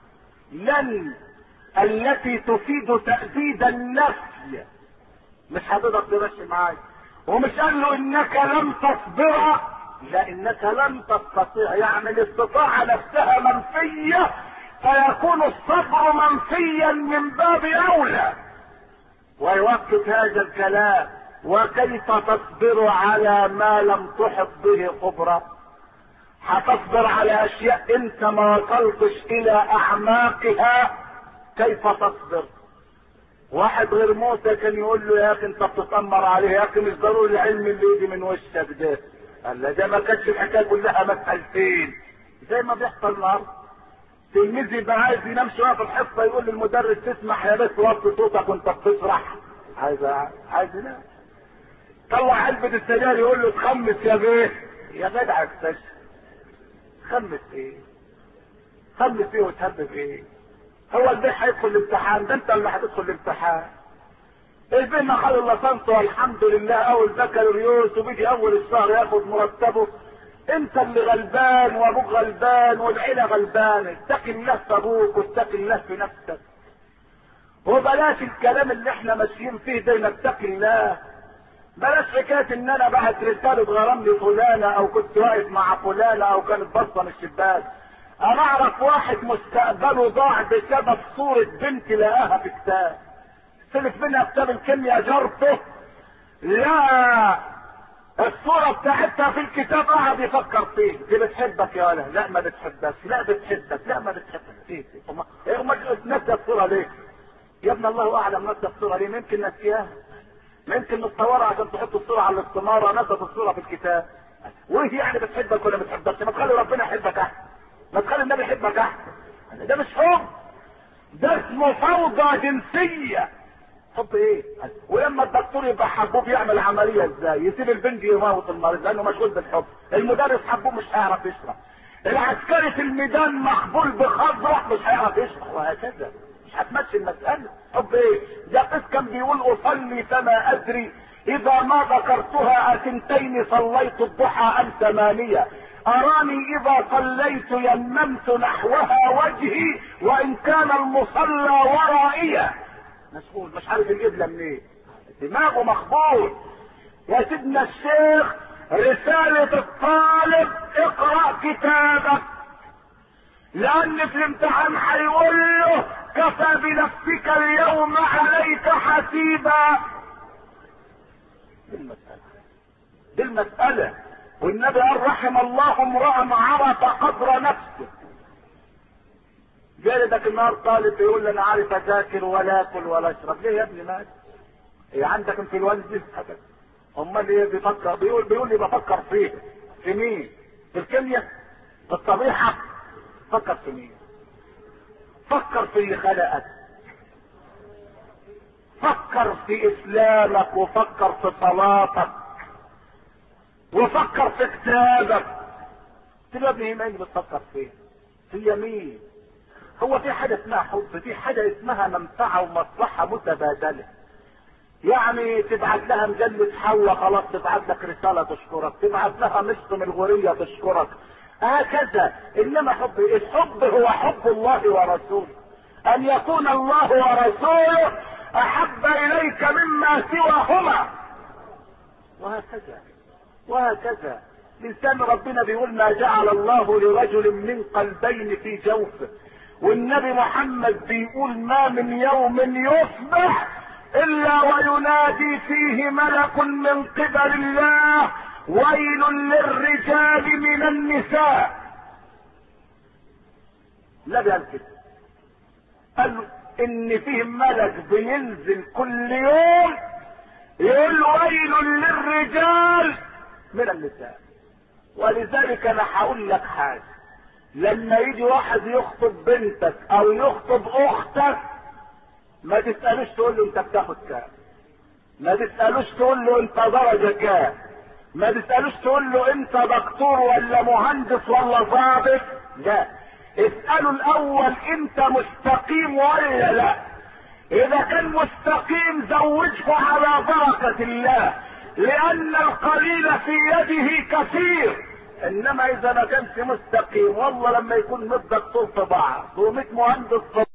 لن التي تفيد تأبيد النفي، مش هتقدر تمشي معايا. ومش قال له انك لن تصبر، لا انك لن تستطيع، يعني الاستطاعة نفسها منفية، فيكون الصبر منفيا من باب اولى. ويوقف هذا الكلام: وكيف تصبر على ما لم تحط به خبرة؟ هتصبر على اشياء انت ما وصلتش الى اعماقها، كيف تصبر؟ واحد غير موسى كان يقول له يا اخي انت بتتأمر عليه، يا اخي مش ضروري العلم اللي يجي من وشك ده. قال له ده ما كانتش الحكايه كلها مسألتين زي ما بيحصل النهارده. تلميذ يبقى عايز ينام شويه في الحصه يقول للمدرس تسمح يا بس وطي صوتك وانت بتشرح. عايز عايز ينام. طلع علبه السجاير يقول له تخمس يا بيه. يا جدع استشهد. خمس ايه؟ خمس ايه وتهبب ايه؟ هو البيه هيدخل الامتحان؟ ده انت اللي هتدخل الامتحان. البيه ما خد اللصنص والحمد لله اول بكالوريوس وبيجي اول الشهر ياخد مرتبه. انت اللي غلبان وابوك غلبان والعيله غلبانه. اتق الله في ابوك واتق الله في نفسك. وبلاش الكلام اللي احنا ماشيين فيه ده، اتق الله. بلاش حكايه ان انا بعت رساله غرام لفلانه او كنت واقف مع فلانه او كانت باصه من الشباك. انا اعرف واحد مستقبله ضاع بسبب صورة بنت لقاها في كتاب. سلف منها كتاب الكيمياء جارته، لا الصورة بتاعتها في الكتاب قعد يفكر فيه. دي بتحبك يا ولا؟ لا ما بتحبك. لا بتحبك. لا ما بتحبك. ايه ايه ما نسي الصورة ليه؟ يا ابن الله اعلم نسي الصورة ليه. ممكن نسيها، ممكن نتصورها عشان تحط الصورة على الاستمارة، نسيت الصورة في الكتاب. وايه يعني بتحبك ولا بتحبك؟ ما تخلي ربنا يحبك احسن، ما تخلي النبي يحبك احسن. ده مش حب، ده اسمه فوضى جنسية. حب ايه؟ ولما الدكتور يبقى حبوب يعمل عمليه ازاي؟ يسيب البنج يموت المريض لانه مشغول بالحب. المدرس حبوب مش هيعرف يشرح. العسكري في الميدان مقبول بخضره مش هيعرف يشرح، وهكذا. مش هتمشي المساله. حب ايه؟ ده قس كان بيقول اصلي فما ادري اذا ما ذكرتها اثنتين صليت الضحى ام ثمانيه، اراني اذا صليت يممت نحوها وجهي وان كان المصلى ورائية. مسؤول مش عارف القبله منين، دماغه مخبول. يا سيدنا الشيخ رسالة الطالب اقرأ كتابك، لان في الامتحان هيقول له كفى بنفسك اليوم عليك حسيبا. دي المسألة دي المسألة والنبي قال رحم الله امرأ عرف قدر نفسه. جالدك النهار طالب يقول لي انا عارف اذاكر ولا اكل ولا اشرب. ليه يا ابني مالك؟ ايه عندك انفلونزا؟ ابدا. امال ايه بيفكر؟ بيقول بيقول لي بفكر فيه. في مين؟ في الكيمياء؟ في الطبيعه؟ فكر في مين؟ فكر في اللي خلقك، فكر في اسلامك، وفكر في صلاتك، وفكر في كتابك. قلت له يا ابني ما اللي بتفكر فيه؟ في يمين. هو في حاجه اسمها حب؟ في حاجه اسمها منفعه ومصلحه متبادله. يعني تبعت لها مجله حواء خلاص تبعت لك رساله تشكرك، تبعت لها نصف من الغوريه تشكرك، هكذا. انما حب ايه؟ الحب هو حب الله ورسوله، ان يكون الله ورسوله احب اليك مما سواهما، وهكذا وهكذا. الانسان ربنا بيقول ما جعل الله لرجل من قلبين في جوفه، والنبي محمد بيقول ما من يوم يصبح الا وينادي فيه ملك من قبل الله ويل للرجال من النساء. النبي قال كده، قال ان فيه ملك بينزل كل يوم يقول ويل للرجال من النساء. ولذلك انا هقول لك حاجه، لما يجي واحد يخطب بنتك او يخطب اختك ما تسألوش تقول له انت بتاخد كام، ما تسألوش تقول له انت درجة كام، ما تسألوش تقول له انت دكتور ولا مهندس ولا ضابط، لا. اسألوا الاول انت مستقيم ولا لا. اذا كان مستقيم زوجه على بركة الله، لان القليل في يده كثير. انما اذا ما كانش مستقيم والله لما يكون مدة دكتور في بعض وميت مهندس